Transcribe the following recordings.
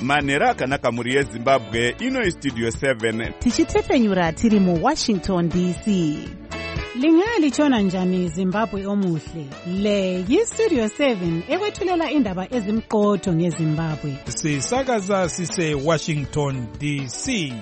manhero akanaka mhuri yezimbabwe. Ino Studio 7 tichitepenyura tiri muWashington DC. Lingalitshona njani Zimbabwe omuhle? Le yiStudio 7 ekwethulela indaba ezimqotho ngeZimbabwe. Sisakaza sise Washington DC.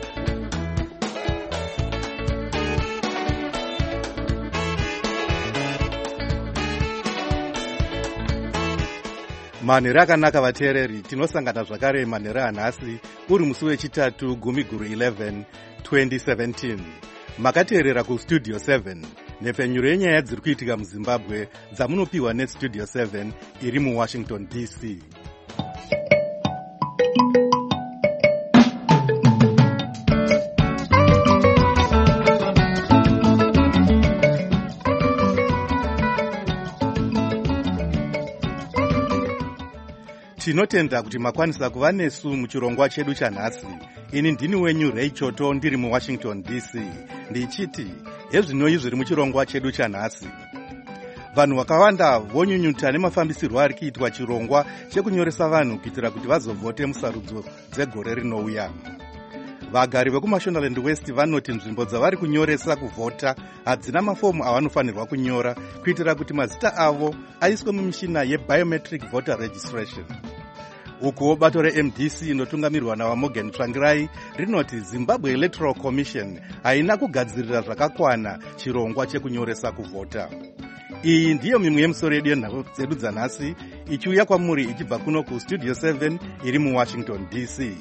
manhero akanaka vateereri, tinosangana zvakare manhero anhasi uri musi wechitatu 11 2017. Makateerera kuStudio 7, nhepfenyuro yenyaya dziri kuitika muZimbabwe dzamunopiwa neStudio 7 iri muWashington DC. Tinotenda kuti makwanisa kuva nesu muchirongwa chedu chanhasi. Ini ndini wenyu Ray Choto ndiri muWashington DC. Ndichiti hezvinoi zviri muchirongwa chedu chanhasi. Vanhu vakawanda vonyunyuta nemafambisirwo ari kuitwa chirongwa chekunyoresa vanhu kuitira kuti vazovhote musarudzo dzegore rinouya. Vagari vekuMashonaland West vanoti nzvimbo dzavari kunyoresa kuvhota hadzina mafomu avanofanirwa kunyora kuitira kuti mazita avo aiswe mumishina yebiometric voter registration. Ukuwo bato reMDC inotungamirwa naVaMorgan Tsvangirai rinoti Zimbabwe Electoral Commission haina kugadzirira zvakakwana chirongwa chekunyoresa kuvhota. Iyi ndiyo mimwe yemusoro yedu yenhau dzedu dzanhasi, ichiuya kwamuri ichibva kuno kuStudio 7 iri muWashington DC.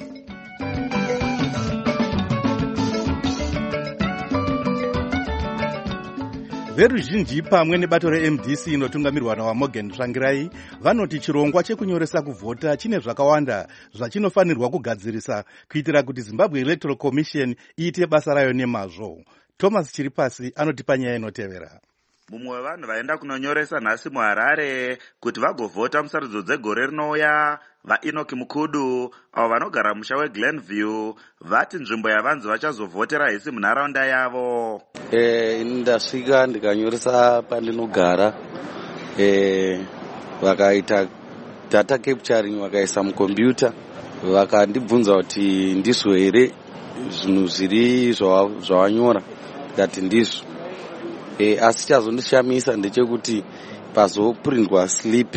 Veruzhinji pamwe nebato reMDC inotungamirwa naVaMorgan Tsvangirai vanoti chirongwa chekunyoresa kuvhota chine zvakawanda zvachinofanirwa kugadzirisa kuitira kuti Zimbabwe Electoral Commission iite basa rayo nemazvo. Thomas Chiripasi anotipa nyaya inotevera. Mumwe wevanhu vaenda kunonyoresa nhasi muHarare kuti vagovhota musarudzo dzegore rinouya, vaEnoch Mukudu avo vanogara musha weGlenview vati nzvimbo yavanzi vachazovhotera haisi munharaunda yavo. Ndasvika ndikanyoresa pandinogara, vakaita data capturing vakaisa mukombiyuta, vakandibvunza kuti ndizvo here zvinhu zviri zvavanyora, ndikati ndizvo. Asi chazondishamisa ndechekuti pazoprindwa slip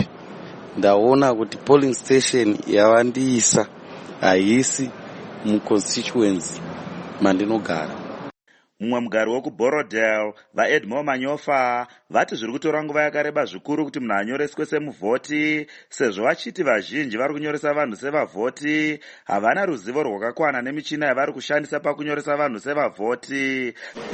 ndaona kuti polling station yavandiisa haisi muconstituency mandinogara. Mumwe mugari wekuBorodale, vaEdmore Manyofa vati zviri kutora nguva yakareba zvikuru kuti munhu anyoreswe semuvhoti, sezvo vachiti vazhinji vari kunyoresa vanhu sevavhoti havana ruzivo rwakakwana nemichina yavari kushandisa pakunyoresa vanhu sevavhoti.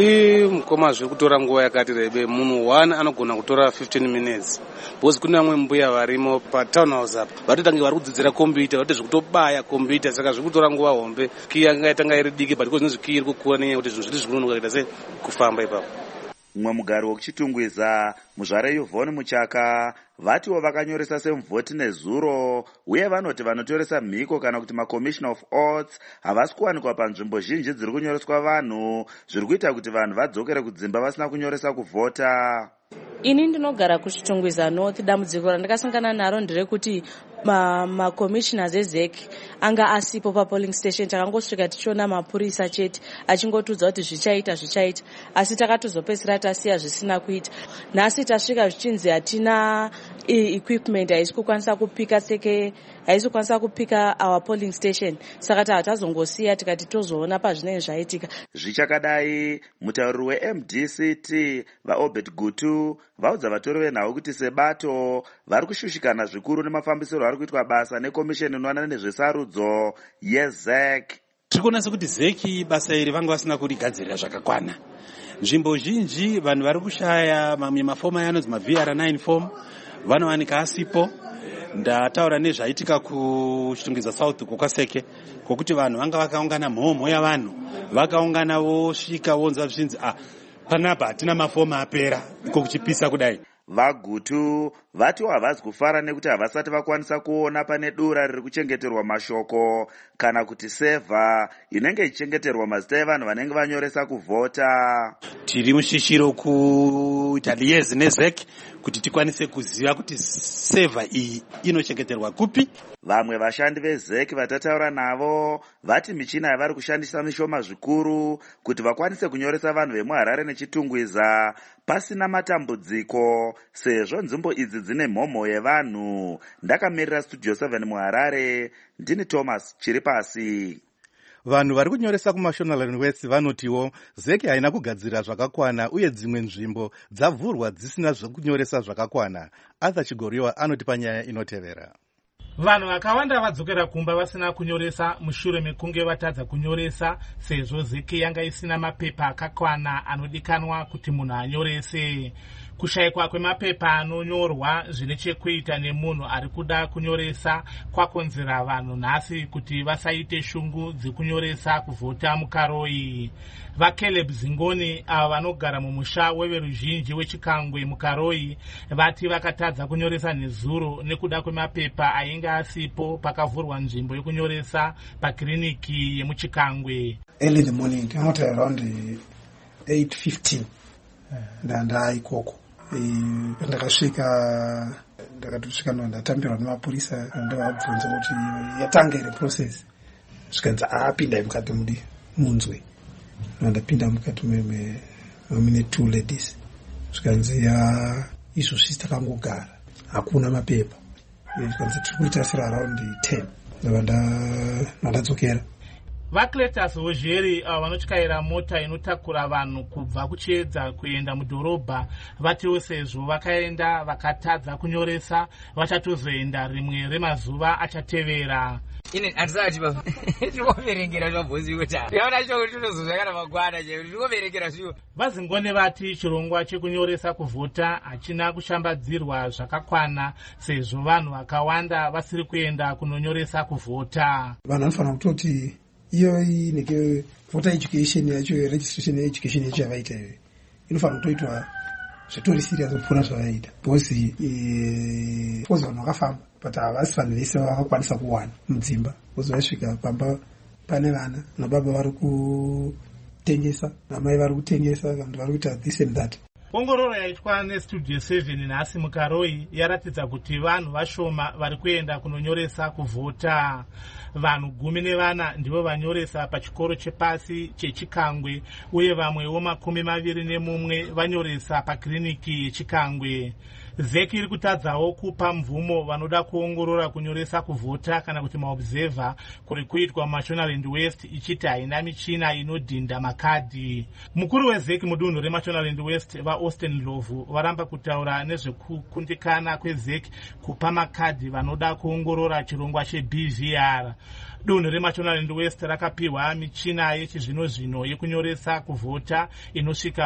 Mukoma zviri kutora nguva yakati rebe, munhu 1 anogona kutora 15 minutes. Bozi kune vamwe mbuya varimo patown house apa vatotange vari kudzidzira kompiyuta, vati zvekutobaya kompiyuta, saka zviri kutora nguva hombe. Kii yanga yatanga iri diki, but kozvinozvi kii iri kukura nenyaya kuti zvinhu zviri zvinonoka kuita sei kufamba ipapo. Mumwe mugari wekuchitungwiza, muzvare Yvonne Muchaka vatiwo vakanyoresa semuvhoti nezuro, uye vanoti vanotoresa mhiko kana kuti maCommissioner of Oaths havasi kuwanikwa panzvimbo zhinji dziri kunyoreswa vanhu, zviri kuita kuti vanhu vadzokere kudzimba vasina kunyoresa kuvhota. Ini ndinogara kuchitungwiza North. Dambudziko randakasangana naro nderekuti maCommissioners eZEC anga asipo papolling station. Takangosvika tichiona mapurisa chete achingotudza kuti zvichaita, asi takatozopedzisira tasiya zvisina kuita. Nhasi tasvika zvichinzi hatina equipment haisi kukwanisa kupika haisi kukwanisa kupika our polling station, saka tatazongosiya tikati tozoona pazvinenge zvaitika. Zvichakadai, mutauriri weMDCT vaObert Gutu vaudza vatori venhau kuti sebato vari kushushikana zvikuru nemafambisiro ari kuitwa basa nekomisheni inoona nezvesarudzo yeZEC. Tirikunasa kuti ZEC basa iri vanga vasina kurigadzirira zvakakwana. Nzvimbo zhinji vanhu vari kushaya mamwe mafomu ayanonzi maVR9 form vanowanika asipo. Ndataura nezvaitika kuchitungwiza South kwakaseke, kwokuti vanhu vanga vakaungana mhomho yavanhu, vakaungana vosvika vonza zvichinzi panapa hatina mafomu apera, iko kuchipisa kudai. VaGutu vatiwo havazi kufara nekuti havasati vakwanisa kuona pane dura riri kuchengeterwa mashoko kana kuti seva inenge ichichengeterwa mazita evanhu vanenge vanyoresa kuvhota. Tiri mushishiro kuita liaison neZEC kuti tikwanise kuziva kuti seva iyi inochengeterwa kupi. Vamwe vashandi veZEC vatataura navo vati michina yavari kushandisa mishoma zvikuru kuti vakwanise kunyoresa vanhu vemuHarare neChitungwiza pasina matambudziko, sezvo nzvimbo idzi dzine mhomho yevanhu. Ndakamirira Studio 7 muHarare, ndini Thomas Chiripasi. Vanhu vari kunyoresa kuMashonaland West vanotiwo ZEC haina kugadzira zvakakwana uye dzimwe nzvimbo dzavhurwa dzisina zvekunyoresa zvakakwana. Arthur Chigoriwa anoti panyaya inotevera. Vanhu vakawanda vadzokera kumba vasina kunyoresa mushure mekunge vatadza kunyoresa sezvo ZEC yanga isina mapepa akakwana anodikanwa kuti munhu anyorese. Kushayikwa kwemapepa anonyorwa zvine chekuita nemunhu ari kuda kunyoresa kwakonzera vanhu nhasi kuti vasaite shungu dzekunyoresa kuvhota muKaroi. VaCaleb Zingoni ava vanogara mumusha weveruzhinji weChikangwe muKaroi vati vakatadza kunyoresa nezuro nekuda kwemapepa ainge asipo pakavhurwa nzvimbo yekunyoresa pakiriniki yemuChikangwe. Early in the morning, around 8:15 ndanda ikoko. Ndakasvika ndatambirwa nemapurisa ndavabvunza kuti yatanga iri process. Zvikanzi apindai mukati munzwe. Ndapinda mukati mune two ladies. Zvikanzi izvozvi takangogara hakuna mapepa. Zvikanzi tiri kuita sera around 10 ndadzokera. VaCletus Hozheri vanotyaira mota inotakura vanhu kubva kuchiedza kuenda mudhorobha vatiwo sezvo vakaenda vakatadza kunyoresa vachatozoenda rimwe remazuva achatevera. Ine andisati baba tinoverengera zvabhozi kuti yaona shoko tinozozvakana magwana che tinoverengera zviwo. Vazingone vati chirongwa chekunyoresa kuvhota hachina kushambadzirwa zvakakwana sezvo vanhu vakawanda vasiri kuenda kunonyoresa kuvhota. Vanhu vanofanira kutoti iyo inenge voter education yacho, registration education yacho yavaita iyoyo inofanira kutoitwa zvitori serious kupfuura zvavaita, because vanhu vakafamba but havasi vanhu vese vakakwanisa kuwana mudzimba, because vasvika pamba pane vana nababa vari kutengesa namai vari kutengesa, vanhu vari kuita this and that. Ongororo yaitwa neStudio 7 nhasi muKaroi yaratidza kuti vanhu vashoma vari kuenda kunonyoresa kuvhota. Vanhu 14 ndivo vanyoresa pachikoro chepasi cheChikangwe uye vamwewo 21 vanyoresa pakiriniki yeChikangwe. ZEC iri kutadzawo kupa mvumo vanoda kuongorora kunyoresa kuvhota kana kuti maobserver kuri kuitwa muMashonaland West ichiti haina michina inodhinda makadhi. Mukuru weZEC mudunhu reMashonaland West vaAustin Lovu varamba kutaura nezvekukundikana kweZEC kupa makadhi vanoda kuongorora chirongwa cheBVR. Dunhu reMashonaland West rakapiwa michina yechizvino-zvino yekunyoresa kuvhota inosvika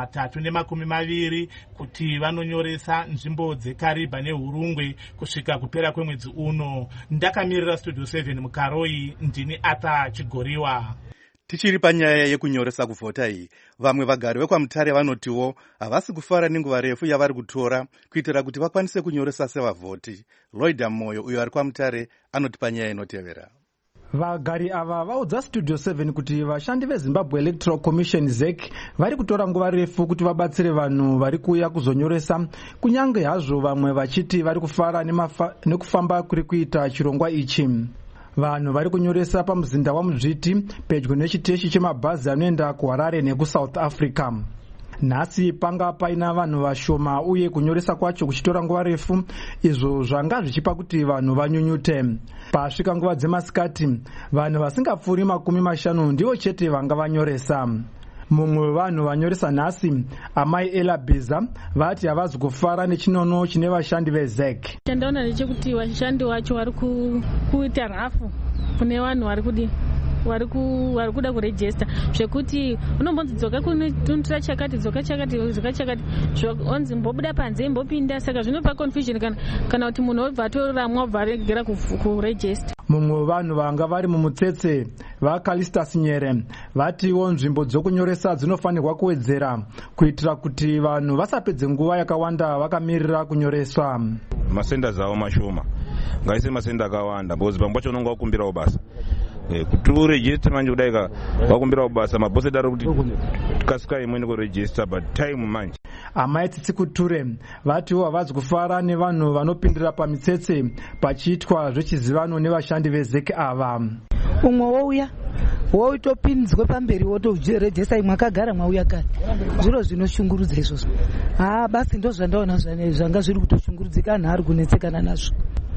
320 kuti vanonyoresa nzvimbo dzeKariba neHurungwe kusvika kupera kwemwedzi uno. Ndakamirira Studio 7 muKaroi, ndini Arthur Chigoriwa. Tichiri panyaya yekunyoresa kuvhota iyi, vamwe vagari vekwaMutare vanotiwo havasi kufara nenguva refu yavari kutora kuitira kuti vakwanise kunyoresa sevavhoti. Lloyd Moyo uyo ari kwaMutare anoti panyaya inotevera. Vagari ava vaudza Studio 7 kuti vashandi veZimbabwe Electoral Commission ZEC vari kutora nguva refu kuti vabatsire vanhu vari kuuya kuzonyoresa, kunyange hazvo vamwe vachiti vari kufara nekufamba kuri kuita chirongwa ichi. Vanhu vari kunyoresa pamuzinda waMuzviti pedyo nechiteshi chemabhazi anoenda kuHarare nekuSouth Africa. Nhasi panga paina vanhu vashoma uye kunyoresa kwacho kuchitora nguva refu, izvo zvanga zvichipa kuti vanhu vanyunyute. Pasvika nguva dzemasikati, vanhu vasingapfuuri 50 ndivo chete vanga vanyoresa. Mumwe wevanhu vanyoresa nhasi, amai Ella Biza, vati havazi kufara nechinono chine vashandi veZEC. Chandaona ndechekuti vashandi wacho vari kuita rafu kune vanhu vari kuda kurejista zvekuti unombonzi dzoka kunotura chakati dzoka chakati onzi mbobuda panze mbopinda, saka zvinopa confusion kana kuti munhu obva atoramwa obva aregera kurejista. mumwe vanhu vanga vari mumutsetse vakalistas nyere vatiwo nzvimbo dzokunyoresa dzinofanirwa kuwedzera kuitira kuti vanhu vasapedze nguva yakawanda vakamirira kunyoreswa. Masenda avo mashoma ngaise masenda akawanda because pamwe pacho unonga wakumbirawo basa kuti urejiste manje kudaika wakumbirawo basa mabhosi daro kuti kasikai imweni kurejista but time manje. Amai Tsitsi Kuture vatiwo havazi kufara nevanhu vanopindira pamitsetse pachiitwa zvechizivano nevashandi vezeki ava. Umwe wouya wotopinzwe pamberi wotorejesta imwe akagara mwauya kare. Zviro zvinoshungurudza izvozvo. Basi ndo zvandaona zvanga zviri kutoshungurudzika anhu ari kunetsekana nazvo.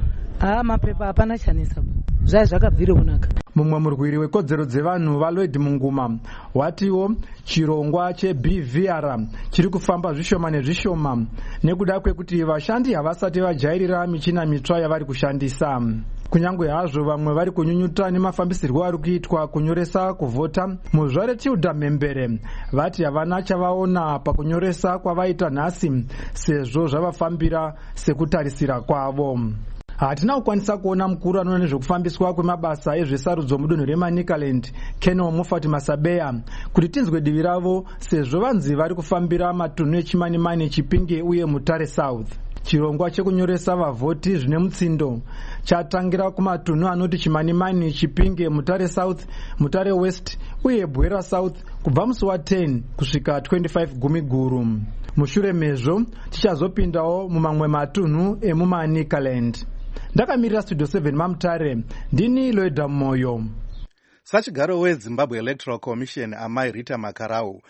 Mapepa hapana chanesa zvai zvakabvire kunaka. Mumwe murwiri wekodzero dzevanhu vaLloyd Munguma watiwo chirongwa cheBVR chiri kufamba zvishoma nezvishoma nekuda kwekuti vashandi havasati vajairira michina mitsva yavari kushandisa. Kunyange hazvo vamwe vari kunyunyuta nemafambisirwo ari kuitwa kunyoresa kuvhota, muzvare Tilda Mhembere vati havana chavaona pakunyoresa kwavaita nhasi sezvo zvavafambira sekutarisira kwavo. Hatina kukwanisa kuona mukuru anoona nezvekufambiswa kwemabasa ezvesarudzo mudunhu reManicaland, Colonel Mufati Masabeya, kuti tinzwe divi ravo sezvo vanzi vari kufambira matunhu eChimanimani, Chipinge uye Mutare South. Chirongwa chekunyoresa vavhoti zvine mutsindo chatangira kumatunhu anoti Chimanimani, Chipinge, Mutare South, Mutare West uye Bwera South kubva musi wa10 kusvika 25 Gumiguru. Mushure mezvo tichazopindawo mumamwe matunhu emuManicaland. Ndakamirira Studio 7 maMutare, ndini Loida Moyo. Sachigaro weZimbabwe Electoral Commission Amai Rita Makarau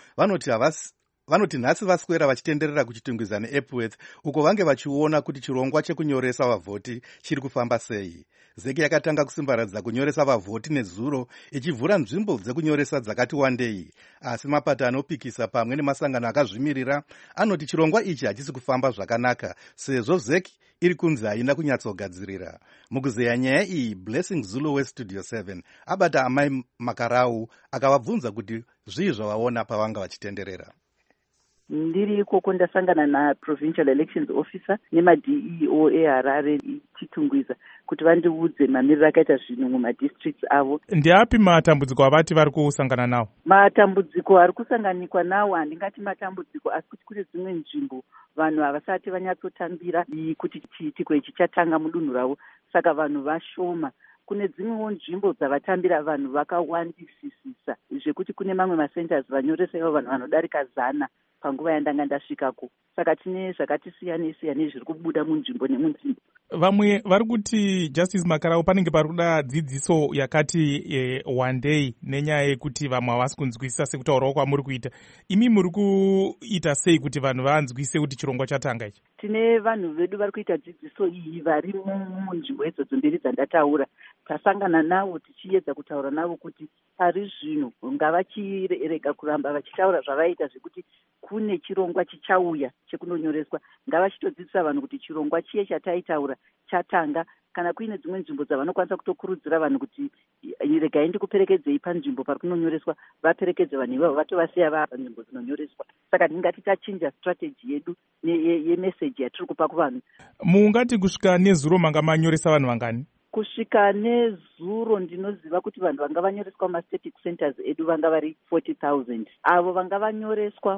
vanoti nhasi vaswera vachitenderera kuchitungwiza neEpworth uko vange vachiona kuti chirongwa chekunyoresa vavhoti chiri kufamba sei. Zeki yakatanga kusimbaradza kunyoresa vavhoti nezuro ichivhura nzvimbo dzekunyoresa dzakati wandei, asi mapato anopikisa pamwe nemasangano akazvimirira anoti chirongwa ichi hachisi kufamba zvakanaka sezvo Zeki iri kunzi haina kunyatsogadzirira. Mukuzeya nyaya iyi, Blessing Zulu weStudio 7 abata Amai Makarau akavabvunza kuti zvii zvavaona pavanga vachitenderera. Ndiri ikoko ndasangana naProvincial Elections Officer nemaDEO eHarare ichitungwiza kuti vandiudze mamiriro akaita zvinhu mumadistricts avo. Ndiapi matambudziko avati vari kusangana nawo? Matambudziko ari kusanganikwa nawo handingati matambudziko, asi kuti kune dzimwe nzvimbo vanhu havasati vanyatsotambira kuti chiitiko ichi chatanga mudunhu ravo, saka vanhu vashoma. Kune dzimwewo nzvimbo dzavatambira vanhu vakawandisisisa zvekuti kune mamwe macenters vanyoresa ivo vanhu vanodarika 100 panguva yandanga ndasvikako. Saka tine zvakati siyanei zviri kubuda munzvimbo nemunzvimbo. Vamwe vari kuti Justice Makarau panenge pari kuda dzidziso yakati wandei nenyaya yekuti vamwe havasi kunzwisisa sekutaurawo kwamuri kuita. Imi muri kuita sei kuti vanhu vanzwise kuti chirongwa chatanga ichi? Tine vanhu vedu vari kuita dzidziso iyi vari munzvimbo idzodzo mbiri dzandataura. Tasangana navo tichiedza kutaura navo kuti pari zvino ngavachirega kuramba vachitaura zvavaita zvekuti kune chirongwa chichauya chekunonyoreswa. Ngavachitodzidzisa vanhu kuti chirongwa chiye chataitaura chatanga, kana kuine dzimwe nzvimbo dzavanokwanisa kutokurudzira vanhu kuti regai ndikuperekedzei panzvimbo pari kunonyoreswa, vaperekedze vanhu ivavo vatovasiya vaa panzvimbo dzinonyoreswa. Saka ndingati tachinja strategy yedu yemeseji yatiri kupa kuvanhu. Mungati kusvika nezuro manga manyoresa vanhu vangani? Kusvika nezuro ndinoziva kuti vanhu vanga vanyoreswa mumastatic centers edu vanga vari 40,000. Avo vanga vanyoreswa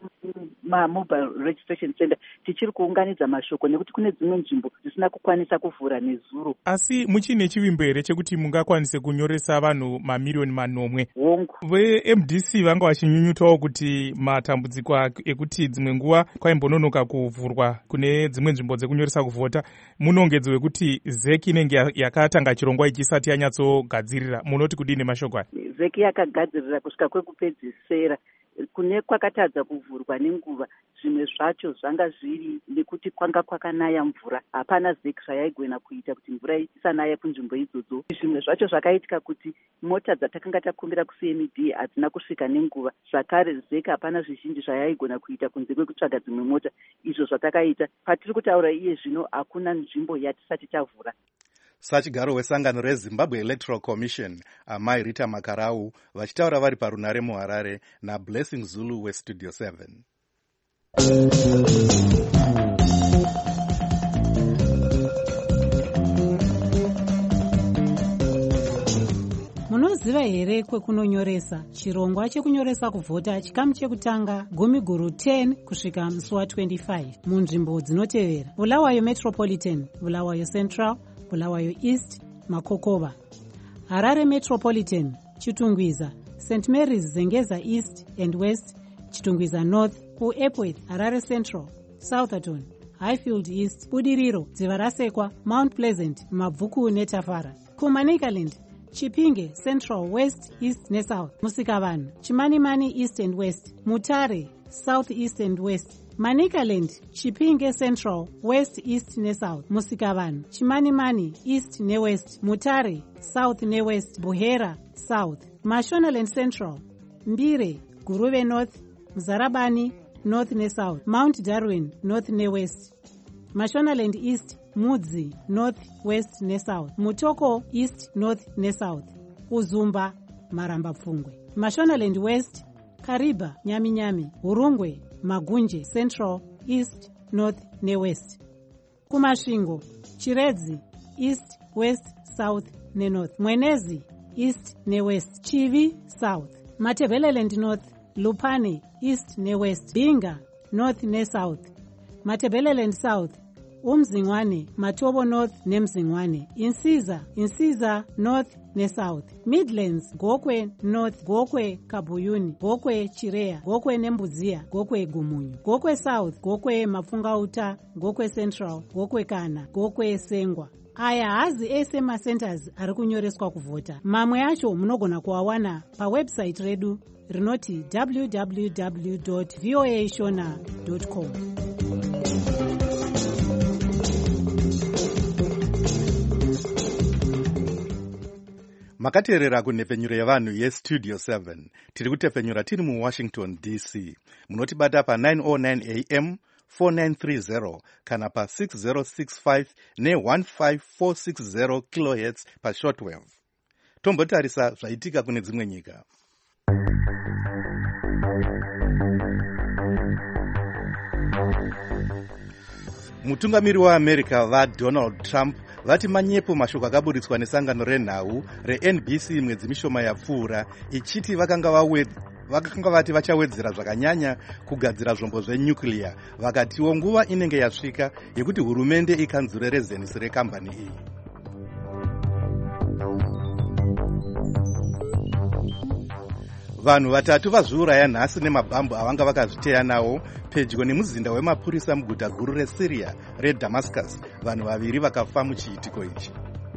mumobile registration center tichiri kuunganidza mashoko nekuti kune dzimwe nzvimbo dzisina kukwanisa kuvhura nezuro. Asi muchine chivimbo here chekuti mungakwanise kunyoresa vanhu mamiliyoni manomwe? Hongu. VeMDC vanga vachinyunyutawo kuti matambudziko ekuti dzimwe nguva kwaimbononoka kuvhurwa kune dzimwe nzvimbo dzekunyoresa kuvhota. Munongedzo wekuti Zeki inenge yakatanga chirongwa ichisati yanyatsogadzirira. Munoti kudini mashoko aya? Zeki yakagadzirira kusvika kwekupedzisira. Kune kwakatadza kuvhurwa nenguva, zvimwe zvacho zvanga zviri nekuti kwanga kwakanaya mvura. Hapana Zeki zvayaigona kuita kuti mvura isanaya kunzvimbo idzodzo. Zvimwe zvacho zvakaitika kuti mota dzatakanga takumbira kuCMD hadzina kusvika nenguva. Zvakare Zeki hapana zvizhinji zvayaigona kuita kunze kwekutsvaga dzimwe mota. Izvo zvatakaita. Patiri kutaura iye zvino hakuna nzvimbo yatisati tavhura. Sachigaro wesangano reZimbabwe Electoral Commission Amai Rita Makarau vachitaura vari parunare muHarare naBlessing Zulu weStudio 7. munoziva here kwekunonyoresa chirongwa chekunyoresa kuvhota chikamu chekutanga gumiguru 10 kusvika musi wa25 munzvimbo dzinotevera: Bulawayo Metropolitan, Bulawayo Central, Bulawayo East, Makokova. Harare Metropolitan, Chitungwiza, St Mary's Zengeza East and West, Chitungwiza North. Ku-Epworth, Harare Central, Southerton, Highfield East, Budiriro, Dzivarasekwa, Mount Pleasant, Mabvuku neTafara. Kumanicaland, Chipinge Central, West, East neSouth, Musikavanhu, Chimanimani East and West, Mutare South, East and West. Manicaland, Chipinge Central, West, East neSouth, Musikavanhu, Chimanimani East neWest, Mutare South neWest, Buhera South. Mashonaland Central, Mbire, Guruve North, Mzarabani North neSouth, Mount Darwin North neWest. Mashonaland East, Mudzi North, West neSouth, Mutoko East, North neSouth, Uzumba, Maramba Pfungwe. Mashonaland West, Kariba, Nyami, Hurungwe, Magunje Central, East, North neWest. Kumasvingo, Chiredzi East, West, South neNorth, Mwenezi East neWest, Chivi South. Matebeleland North, Lupane East neWest, Binga North neSouth, Matebeleland South, Umzingwane, Matobo North neMzingwane, Insiza North neSouth, Midlands, Gokwe North, Gokwe Kabuyuni, Gokwe Chirea, Gokwe Nembudzia, Gokwe Gumunyu, Gokwe South, Gokwe Mafungauta, Gokwe Central, Gokwe Kana, Gokwe Sengwa. Aya hazi ese macenters ari kunyoreswa kuvhota. Mamwe acho munogona kuawana pawebsite redu rinoti www.voashona.com. Makateerera kunhepfenyuro yevanhu yestudio 7. Tiri kutepfenyura tiri muWashington DC. Munotibata pa909 AM 4930 kana pa6065 ne15460 kHz pashortwave. Tombotarisa zvaitika kune dzimwe nyika. Mutungamiri waAmerica vaDonald Trump vati manyepo mashoko akaburitswa nesangano renhau reNBC mwedzi mishoma yapfuura, ichiti vakanga vati vachawedzera zvakanyanya kugadzira zvombo zvenyuclear, vakatiwo nguva inenge yasvika yekuti hurumende ikanzurere zenisi rekambani iyi. Vanhu vatatu vazviuraya nhasi nemabhambu avanga vakazviteya nawo pedyo nemuzinda wemapurisa muguta guru reSyria reDamascus. Vanhu vaviri vakafa muchiitiko ichi.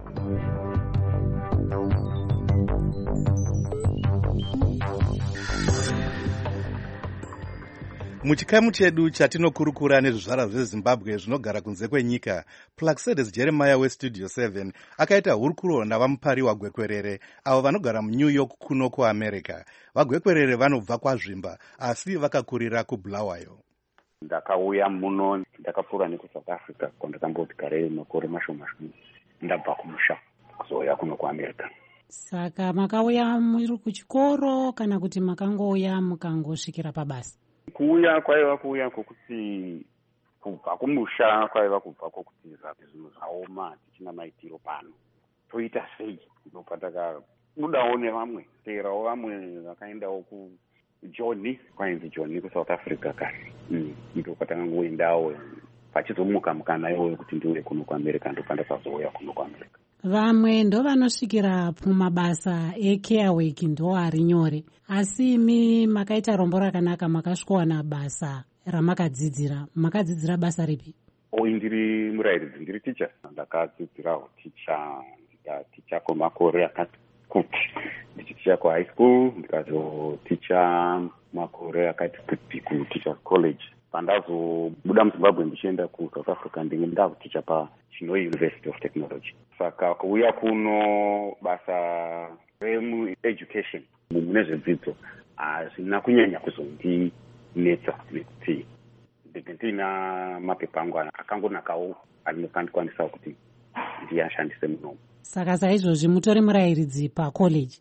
Muchikamu chedu chatinokurukura nezvizvara zveZimbabwe zvinogara kunze kwenyika, Plaxedes Jeremiah weStudio 7 akaita hurukuro navamupari wagwekwerere avo vanogara muNew York kuno kuAmerica. Vagwekwerere vanobva kwazvimba asi vakakurira kuBulawayo. Ndakauya muno ndakapfuura nekuSouth Africa kwandakamboti garei makore mashoma ndabva kumusha kuzouya kuno kuAmerica. Saka makauya muri kuchikoro kana kuti makangouya mukangosvikira pabasa? Kuuya kwaiva kuuya kwokuti kubva kumusha kwaiva kubva kwokuti zvinhu zvaoma tichina maitiro pano toita sei. Ndopatakabudawo nevamwe teerawo vamwe vakaendawo kuJoni, kwainzi Joni kuSouth Africa kare. Ndopatakangoendawo pachizomuka mukana iwoyo wekuti ndiuye kuno kuAmerica, ndopandakazouya kuno kuAmerica. Vamwe ndo vanosvikira mumabasa ecare work ndo ari nyore, asi imi makaita rombo rakanaka, makasvikowana basa ramakadzidzira. Makadzidzira basa ripi? Ndiri murayiridzi, ndiri ticha. Ndakadzidzirawo ticha kwemakore akati kuti. Ndichiticha kuhigh school, ndikazoticha makore akati kuti kuteachers college. Pandazobuda muZimbabwe ndichienda kuSouth Africa ndakuticha paChinoi University of Technology. Saka kuuya kuno basa remueducation mune zvedzidzo hazvina kunyanya kuzondinetsa nekuti ndinenge ndina mapepa angu akangonakawo anokwanisa kuti ndiyashandise munomu. Saka saizvozvi mutori murayiridzi pacollege?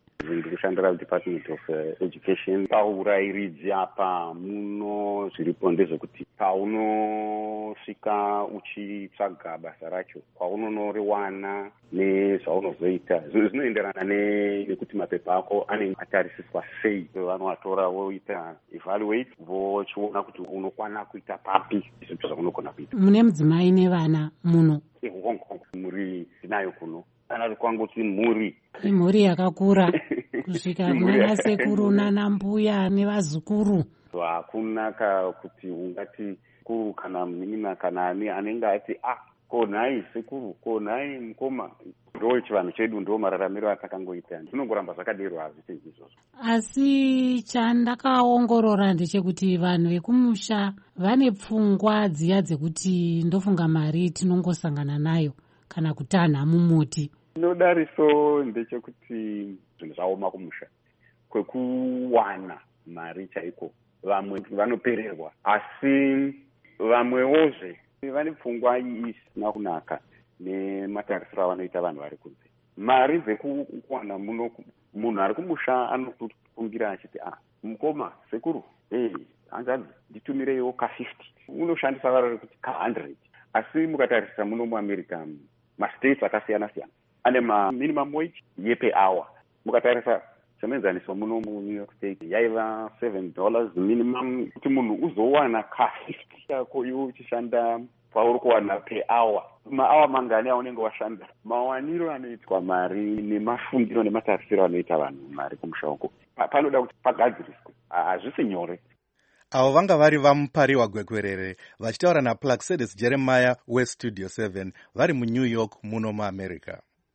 ndinoshandira Department of Education. Paurairidzi apa muno zviripo ndezvekuti paunosvika uchitsvaga basa racho, kwaunonoriwana nezvaunozoita, zvinoenderana nekuti mapepa ako anenge atarisiswa sei. Vanoatora voita evaluate, vochiona kuti unokwana kuita papi zvithu zvaunogona kuita. Mune mudzimai nevana muno? Muri tinayo kuno. Kana kwangoti mhuri yakakura kusvika kuna sekuru nana mbuya nevazukuru. Hakuna kuti ungati kuru kana munina kana ani anenge ati konai sekuru, konai mukoma. Ndo chivanhu chedu, ndo mararamiro atakangoita. Zvinongoramba zvakadero, hazvisi izvozvo. Asi chandakaongorora ndechekuti vanhu vekumusha vane pfungwa dziya dzekuti ndofunga mari tinongosangana nayo kana kutanha mumuti. Nodariso ndechekuti zvinhu zvaoma kumusha, kwekuwana mari chaiko. Vamwe vanopererwa, asi vamwewozve vane pfungwa isina kunaka nematarisiro avanoita vanhu vari kunze. Mari dzekuwana muno, munhu ari kumusha anofungira achiti mukoma, sekuru, hanzvadzi nditumireiwo ka50, unoshandisa vara rekuti ka100. Asi mukatarisa muno muAmerica, mastates akasiyana siyana ane minimum wage yepe hour. Mukatarisa semenzaniso muno muNew York State yaiva $7 minimum kuti munhu uzowana ka50 yako iwe uchishanda pauri kuwana per hour. Maawa mangani aunenge washanda, mawaniro anoitwa mari nemafungiro nematarisiro anoita vanhu mari kumusha uko, panoda kuti pagadziriswe. Hazvisi nyore. Avo vanga vari vamupari wagwekwerere vachitaura naPlaxedes Jeremiah weStudio 7 vari muNew York muno muAmerica.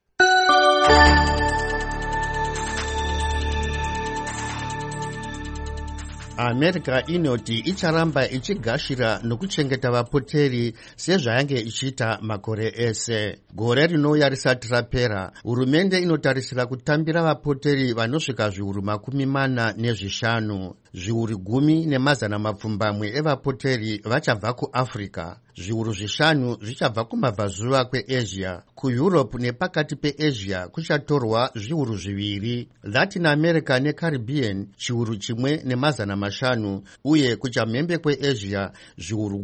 America inoti icharamba ichigashira nokuchengeta vapoteri sezvayange ichiita makore ese. Gore rinouya risati rapera, hurumende inotarisira kutambira vapoteri vanosvika zviuru 45, zviuru 10 evapoteri vachabva kuAfrica, zviuru 5 zvichabva kumabvazuva kweAsia. KuEurope nepakati peAsia kuchatorwa zviuru 2, Latin America neCaribbean chiuru 1.5, uye kuchamhembe kweAsia zviuru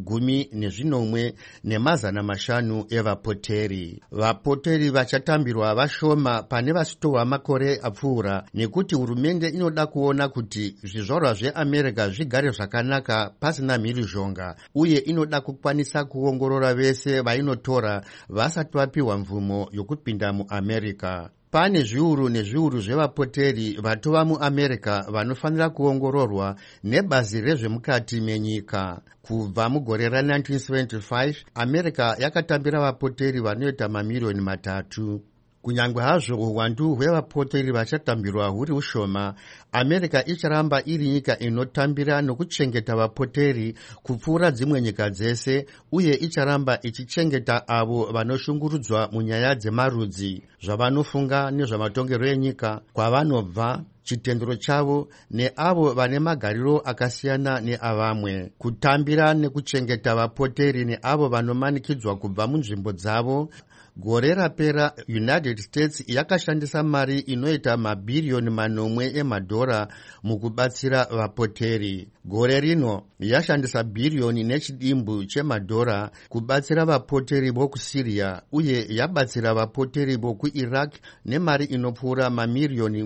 10.5 evapoteri. Vapoteri vachatambirwa vashoma pane vasitorwa makore apfuura, nekuti hurumende inoda kuona kuti zvizvarwa zveAmerica zvigare zvakanaka pasina mhirizhonga, uye inoda kukwanisa kuongorora vese vainotora vasati vapiwa mvumo yokupinda muAmerica. Pane zviuru nezviuru zvevapoteri vatova muAmerica vanofanira kuongororwa nebazi rezvemukati menyika. Kubva mugore ra1975, America yakatambira vapoteri vanoita mamiliyoni 3. Kunyangwe hazvo uwandu hwevapoteri vachatambirwa huri ushoma, America icharamba iri nyika inotambira nokuchengeta vapoteri kupfuura dzimwe nyika dzese, uye icharamba ichichengeta avo vanoshungurudzwa munyaya dzemarudzi, zvavanofunga nezvamatongerwo enyika, kwavanobva, chitendero chavo, neavo vane magariro akasiyana neavamwe. Kutambira nekuchengeta vapoteri neavo vanomanikidzwa kubva munzvimbo dzavo. Gore rapera, United States yakashandisa mari inoita mabhiriyoni 8 emadhora mukubatsira vapoteri. Gore rino yashandisa bhiriyoni nechidimbu chemadhora kubatsira vapoteri vokuSyria, uye yabatsira vapoteri vokuIraq nemari inopfuura mamiliyoni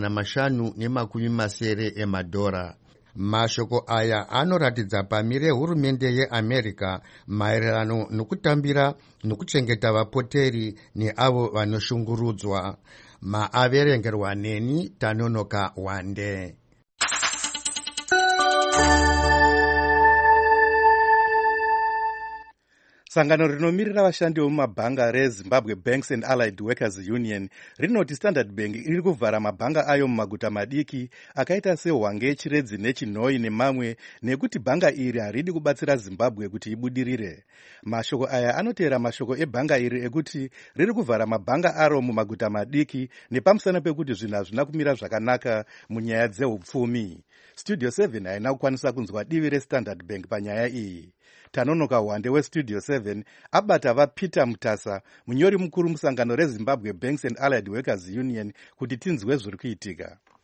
570 emadhora. Mashoko aya anoratidza pamire hurumende yeAmerica maererano nokutambira nokuchengeta vapoteri neavo vanoshungurudzwa. Maaverengerwa neni Tanonoka Wande. Sangano rinomirira vashandi vemumabhanga reZimbabwe Banks and Allied Workers Union rinoti Standard Bank iri kuvhara mabhanga ayo mumaguta madiki akaita seHwange, Chiredzi neChinhoi nemamwe, nekuti bhanga iri haridi kubatsira Zimbabwe kuti ibudirire. Mashoko aya anotevera mashoko ebhanga iri ekuti riri kuvhara mabhanga aro mumaguta madiki nepamusana pekuti zvinhu hazvina kumira zvakanaka munyaya dzehupfumi. Studio 7 haina kukwanisa kunzwa divi reStandard Bank panyaya iyi. Tanonoka Wande weStudio 7 abata vaPeter Mutasa, munyori mukuru musangano reZimbabwe Banks and Allied Workers Union, kuti tinzwe zviri kuitika.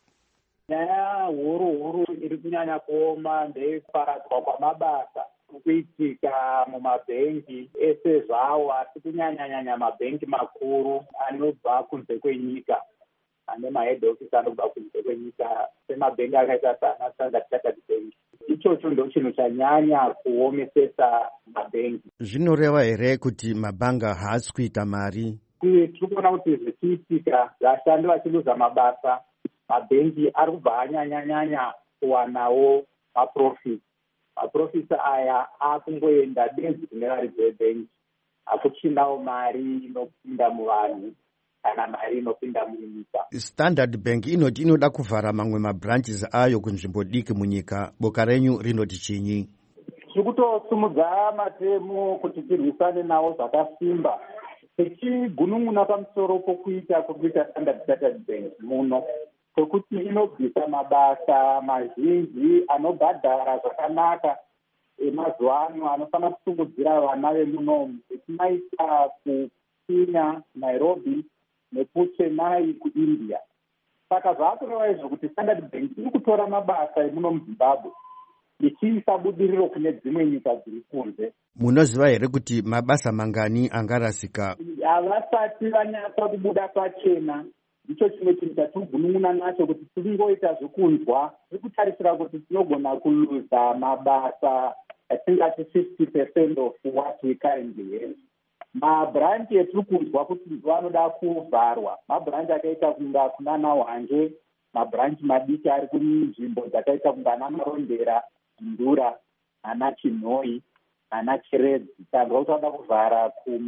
Nyaya huru iri kunyanya kuoma ndeyekuparadzwa kwamabasa kuitika mumabhengi ese zvawo, asi kunyanya mabhengi makuru anobva kunze kwenyika, ane mahead office anobva kunze kwenyika, semabhengi akaita sana Standard Chartered Bank. Ichocho ndo chinhu chanyanya kuomesesa mabhengi. Zvinoreva here kuti mabhanga haasi kuita mari? Tiri kuona kuti zvichiitika, vashandi vachiluza mabasa, mabhengi ari kubva anyanya kuwanawo maprofits. Maprofits aya akungoenda benzi kune varidzi vebhengi, akuchinawo mari inopinda muvanhu kana mari inopinda munyika. Standard Bank inoti inoda kuvhara mamwe mabranches ayo kunzvimbo diki munyika. Boka renyu rinoti chinyi? Tiri kutosumudza matemo kuti tirwisane nawo zvakasimba, tichigunun'una pamusoro pokuita Standard Chartered Bank muno, kwekuti inobvisa mabasa mazhinji anobhadhara zvakanaka emazuva ano anofanira kusimudzira vana vemunomu, tichimaisa kuKenya, Nairobi nekuChennai kuIndia. Saka zvaakureva izvo kuti Standard Bank iri kutora mabasa emuno muZimbabwe ichiisa budiriro kune dzimwe nyika dziri kunze. Munoziva here kuti mabasa mangani angarasika? Havasati vanyatsa kubuda pachena. Icho chimwe chinhu chatirikunun'una nacho kuti tiringoita zvekunzwa, tiri kutarisira kuti tinogona kuluza mabasa atingati 50% of what we currently have. Mabranch etiri kunzwa kuti vanoda kuvharwa, mabranch akaita kunga kunana Hwange, mabranch madiki ari kunzvimbo dzakaita kunga ana Marondera, Ndura, ana Chinhoi, ana Chiredzi. Saka vanoda kuvhara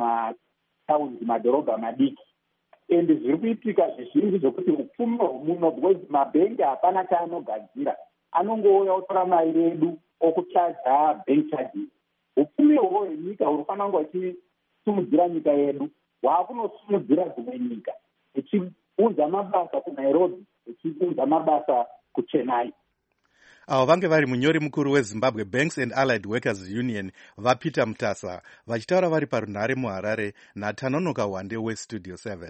kumataundi, madhorobha madiki. Ende zviri kuitika zvizhinji zvokuti upfumi hwomuno, because mabhengi hapana chaanogadzira, anongouya otora mari yedu okuchaja bank charges. Upfumi hwo hwenyika hunofanira kunge hwachisumudzira nyika yedu, hwaakunosumudzira dzimwe nyika, ichiunza mabasa kuNairobi, ichiunza mabasa kuChennai. Avo vange vari munyori mukuru weZimbabwe Banks and Allied Workers Union vaPeter Mutasa vachitaura vari parunhare muHarare naTanonoka Wande weStudio 7.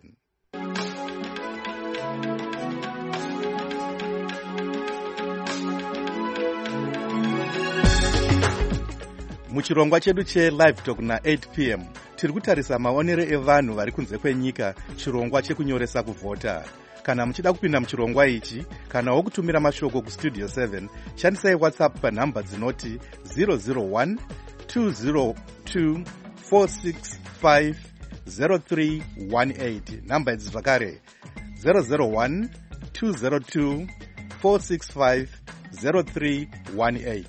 Muchirongwa chedu cheLive Talk na8 p.m. tiri kutarisa maonero evanhu vari kunze kwenyika, chirongwa chekunyoresa kuvhota. Kana muchida kupinda muchirongwa ichi, kana wokutumira mashoko kuStudio 7, shandisai WhatsApp panhamba dzinoti 001 202 465 0318. Namba idzi zvakare 001 202 465 0318.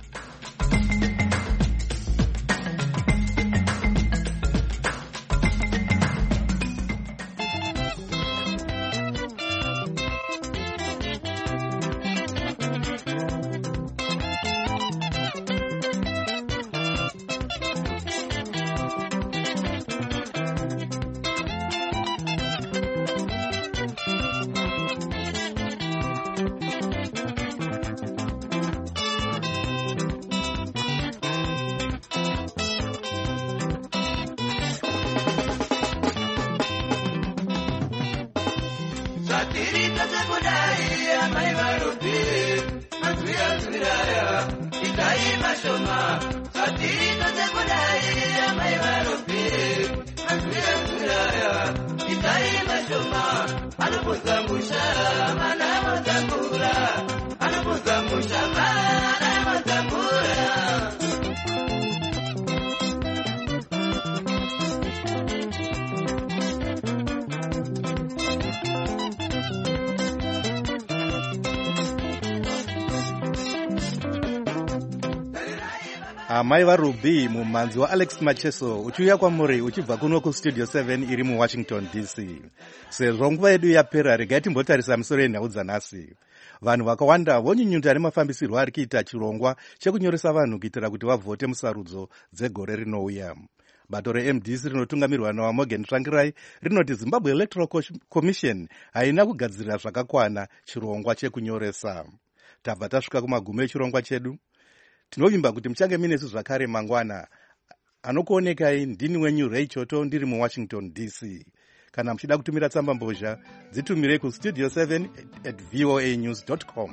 Amai vaRuby, mumhanzi waAlex Macheso, uchiuya kwamuri uchibva kuno kuStudio 7 iri muWashington DC. Sezvo nguva yedu yapera, regai timbotarisa misoro yenhau dzanhasi. Vanhu vakawanda vonyunyuta nemafambisirwo ari kuita chirongwa chekunyoresa vanhu kuitira kuti vavhote musarudzo dzegore rinouya. Bato reMDC rinotungamirwa naMorgan Tsvangirai rinoti Zimbabwe Electoral Commission haina kugadzirira zvakakwana chirongwa chekunyoresa. Tabva tasvika kumagumo echirongwa chedu. Tinovimba kuti muchange minesu zvakare mangwana. Anokuonekai ndini wenyu Ray Choto ndiri muWashington DC. kana muchida kutumira tsamba mbozha dzitumire kustudio 7@voanews.com.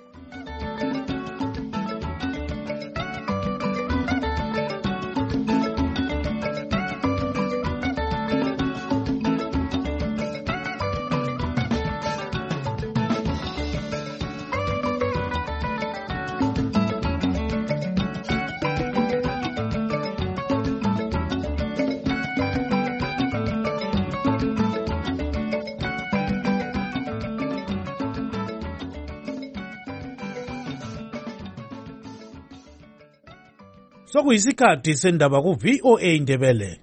Sokuyisikhathi sendaba ku-VOA Indebele.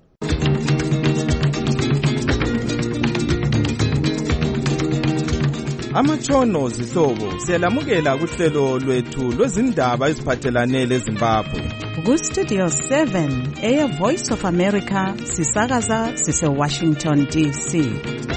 Amatshono zihlobo siyalamukela kuhlelo lwethu lwezindaba eziphathelane leZimbabwe. Ku-Studio 7 Air Voice of America sisakaza sise-Washington DC.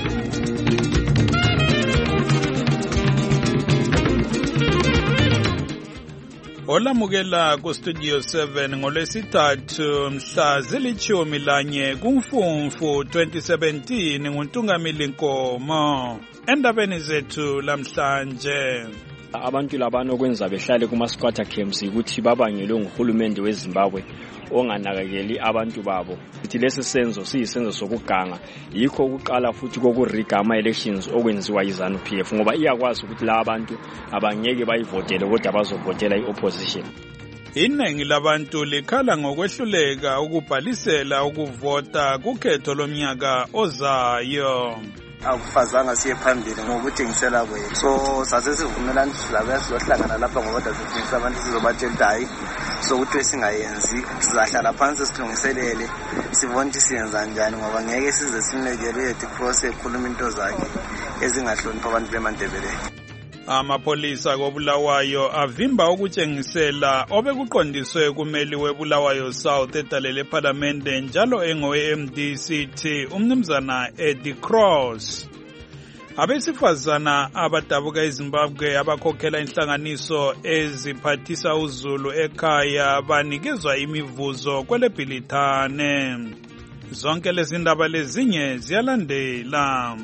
Olamukela ku-Studio 7 ngolwesithathu mhla zili-11 kuMfumfu 2017 nguNtungamili Nkomo. Endabeni zethu lamhlanje, abantu labana okwenza behlale kuma-squatter camps ukuthi babangelwe nguhulumende weZimbabwe onganakekeli abantu babo. Sithi lesi senzo siyisenzo sokuganga, yikho ukuqala futhi kokuriga ama-elections okwenziwa yiZANU-PF ngoba iyakwazi ukuthi la abantu abangeke bayivotele kodwa bazovotela i-opposition. Iningi labantu likhala ngokwehluleka ukubhalisela ukuvota kukhetho lomnyaka ozayo. Akufazanga siye phambili ngokuthengisela kwethu, so sasesivumelana silabuya sizohlangana lapha ngoba dadufisa abantu sizobatshela hayi sokuthi singayenzi, sizahlala phansi silungiselele sibone ukuthi siyenza njani ngoba ngeke size sinekele yethu cross ekhuluma into zakhe ezingahlonipha abantu beMandebele. Amapolisa koBulawayo avimba ukutshengisela obekuqondiswe kumeli weBulawayo South edalele eParliamente njalo engowe-MDCT umnumzana Eddie Cross. Abesifazana abadabuka eZimbabwe abakhokhela inhlanganiso eziphathisa uZulu ekhaya banikezwa imivuzo kweleBhilithane. Zonke lezi ndaba lezinye ziyalandela.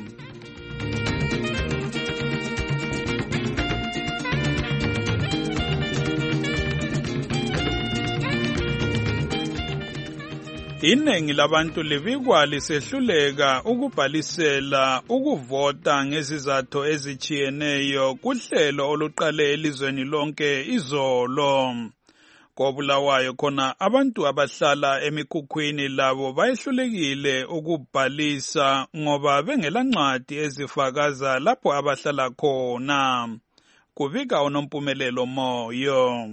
Iningi labantu libikwa lisehluleka ukubhalisela ukuvota ngezizathu ezichiyeneyo kuhlelo oluqale elizweni lonke izolo. KoBulawayo khona abantu abahlala emikhukhwini labo bayehlulekile ukubhalisa ngoba bengelancwadi ezifakaza lapho abahlala khona. Kubika uNompumelelo Moyo.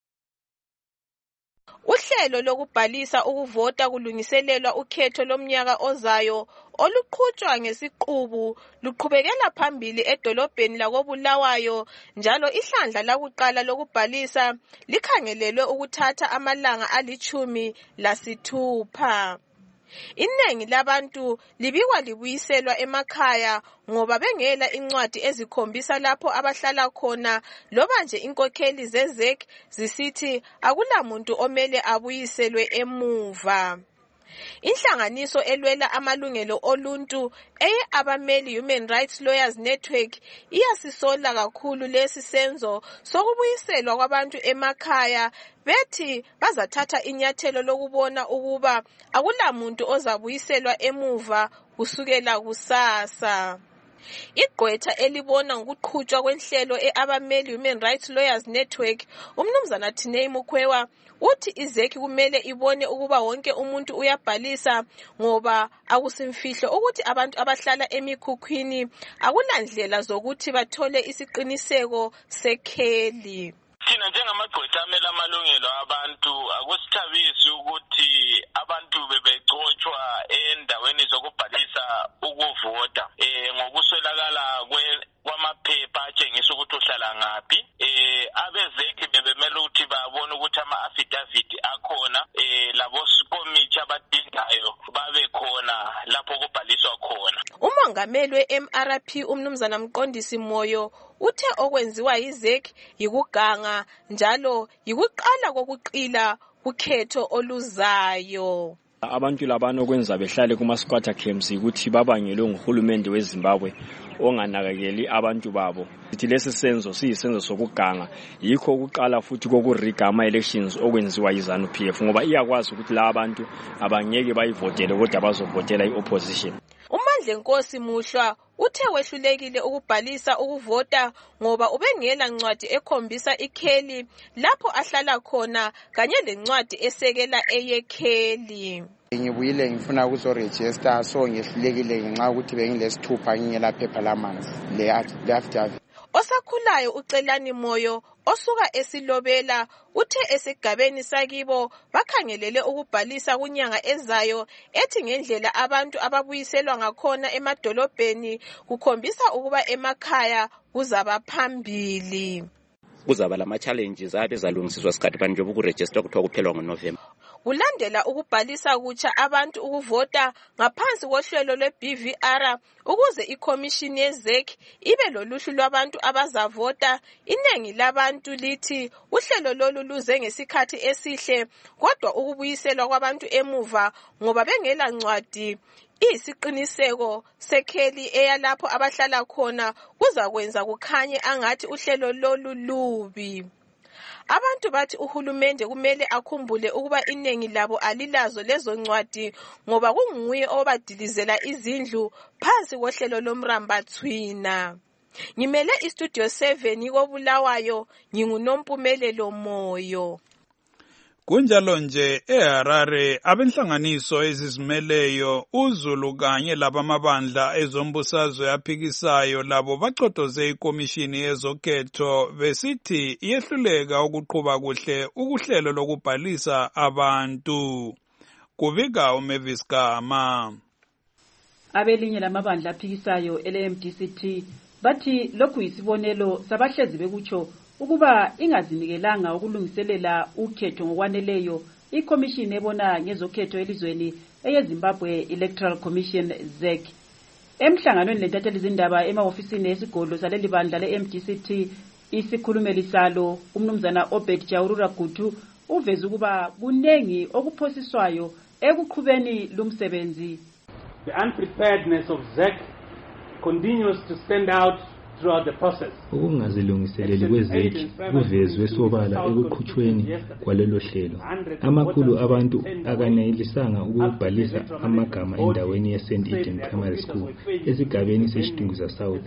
Uhlelo lokubhalisa ukuvota kulungiselelwa ukhetho lomnyaka ozayo oluqhutshwa ngesiqubu luqhubekela phambili edolobheni lakoBulawayo, njalo ihlandla lakuqala lokubhalisa likhangelelwe ukuthatha amalanga 16. Iningi labantu libikwa libuyiselwa emakhaya ngoba bengela incwadi ezikhombisa lapho abahlala khona, loba nje inkokheli zezek zisithi akulamuntu omele abuyiselwe emuva. Inhlanganiso elwela amalungelo oluntu eye-Abameli Human Rights Lawyers Network iyasisola kakhulu lesi senzo sokubuyiselwa kwabantu emakhaya, bethi bazathatha inyathelo lokubona ukuba akulamuntu ozabuyiselwa emuva kusukela kusasa. Igqwetha elibona ngokuqhutshwa kwenhlelo e-Abameli Human Rights Lawyers Network, umnumzana Tinei Mukhwewa, uthi izeki kumele ibone ukuba wonke umuntu uyabhalisa ngoba akusimfihlo ukuthi abantu abahlala emikhukhwini akulandlela zokuthi bathole isiqiniseko sekheli. Thina njengamagqwetha amela amalungelo abantu akusithabisi ukuthi abantu bebegcotshwa endaweni zokubhalisa ukuvota ngokuswelakala kwamaphepha atshengisa ukuthi uhlala ngaphi. Abezeki bebemele ukuthi babone ukuthi ama-affidavit akhona, labosikomithi abadingayo babe khona lapho kubhaliswa khona. Umongameli we-MRP umnumzana Mqondisi Moyo uthe okwenziwa yizeki yikuganga njalo yikuqala kokuqila kukhetho oluzayo. Abantu labana okwenza behlale kuma-squatter camps ukuthi babangelwe nguhulumende weZimbabwe onganakekeli abantu babo. Sithi lesi senzo siyisenzo sokuganga, yikho ukuqala futhi kokuriga ama-elections okwenziwa yiZANU-PF ngoba iyakwazi ukuthi la abantu abangeke bayivotele kodwa bazovotela i-opposition. uMandlenkosi Muhlwa uthe wehlulekile ukubhalisa ukuvota ngoba ubengela ncwadi ekhombisa ikheli lapho ahlala khona kanye lencwadi esekela eyekheli. Ngibuyile ngifuna ukuzoregister so ngehlulekile ngenxa ukuthi bengilesithupha ngingela phepha lamanzi le affidavit. Osakhulayo uCelani Moyo osuka eSilobela uthe esigabeni sakibo bakhangelele ukubhalisa kunyanga ezayo ethi ngendlela abantu ababuyiselwa ngakhona emadolobheni kukhombisa ukuba emakhaya kuzaba phambili. Kuzaba lama challenges abezalungisiswa sikhathi banje ukuregister kuthiwa kuphelwa ngoNovember. Kulandela ukubhalisa kutsha abantu ukuvota ngaphansi kohlelo lwe-BVR ukuze ikhomishini yeZEC ibe loluhlu lwabantu abazavota. Iningi labantu lithi uhlelo lolu luze ngesikhathi esihle kodwa ukubuyiselwa kwabantu emuva ngoba bengela ncwadi isiqiniseko sekheli eyalapho abahlala khona kuzakwenza kukhanye angathi uhlelo lolu lubi. Abantu bathi uhulumende kumele akhumbule ukuba iningi labo alilazo lezo ncwadi ngoba kunguye obadilizela izindlu phansi kohlelo lomrambathwina. Ngimele iStudio 7 koBulawayo, nginguNompumelelo Moyo. Kunjalo nje eHarare abenhlanganiso ezizimeleyo uZulu kanye labamabandla ezombusazwe aphikisayo labo baqotoze ikomishini yezokhetho besithi iyehluleka ukuqhuba kuhle ukuhlelo lokubhalisa abantu. Kubika uMavis Gama. Abelinye lamabandla aphikisayo ele-MDCT bathi lokhu yisibonelo sabahlezi bekutsho ukuba ingazinikelanga ukulungiselela ukhetho ngokwaneleyo ikomishini ebona ngezokhetho elizweni eyeZimbabwe Electoral Commission ZEC. Emhlanganweni lentatheli izindaba emahofisini esigodlo saleli bandla le-MDCT isikhulumeli salo umnumzana Obed Jawurura Gutu uveza ukuba kunengi okuphosiswayo ekuqhubeni lumsebenzi. The unpreparedness of ZEC continues to stand out throughout the process. Ukungazilungiseleli kwezeki kuvezwe sobala ekuqhutshweni kwalelo hlelo. Amakhulu abantu akanelisanga ukubhalisa amagama endaweni ye-St. Eden Primary School esigabeni seShidunguza South.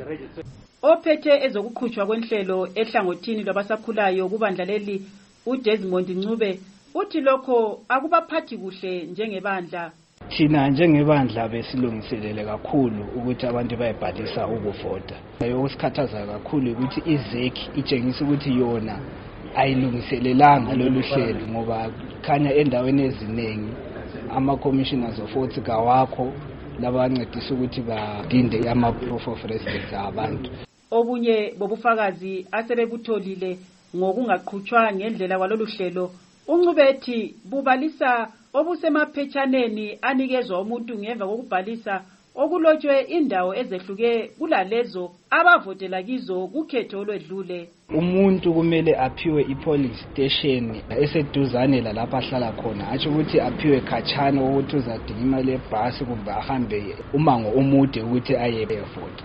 Ophethe ezokuqhutshwa kwenhlelo ehlangothini lwabasakhulayo kubandla leli uDesmond Ncube uthi lokho akubaphathi kuhle njengebandla. Thina njengebandla besilungiselele kakhulu ukuthi abantu bayibhalisa ukuvota. Okusikhathaza kakhulu ukuthi iZEC itshengisa ukuthi yona ayilungiselelanga lolu hlelo ngoba khanya endaweni eziningi ama-commissioners of votes kawakho labancedisa ukuthi badinde ama-proof of residence abantu. Obunye bobufakazi asebebutholile ngokungaqhutshwa ngendlela kwalolu hlelo uNcube ethi bubalisa obusemaphetshaneni anikezwa umuntu ngemva kokubhalisa okulotshwe indawo ezehluke kulalezo abavotela kizo kukhetho olwedlule. Umuntu kumele aphiwe i-polling station eseduzane lalapha ahlala khona, atsho ukuthi aphiwe khatshana ukuthi uzadinga imali yebhasi kumbe ahambe umango omude ukuthi ayevota.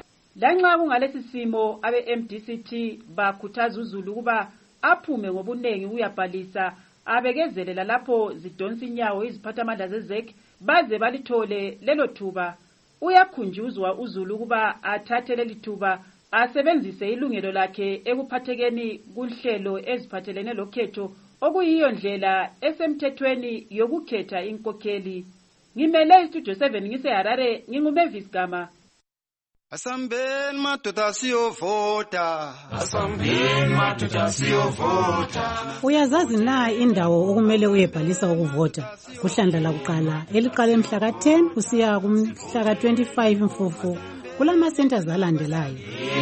Lanxa kungalesi simo abe-MDCT bakhuthaza uZulu ukuba aphume ngobunengi uyabhalisa abekezelela lapho zidonsa inyawo iziphathamandla zeZEC baze balithole lelo thuba. Uyakhunjuzwa uZulu ukuba athathe leli thuba asebenzise ilungelo lakhe ekuphathekeni kunhlelo eziphathelene lokhetho okuyiyo ndlela esemthethweni yokukhetha inkokheli. Ngimele iStudio 7 ngiseHarare, nginguMavis Gama. Asambeni madoda siyovota, asambeni madoda siyovota. Uyazazi na indawo okumele uyebhalisa ukuvota? Kuhlandla lakuqala eliqala emhla ka-10 kusiya kumhla ka-25 Mfumfu kulama centers alandelayo.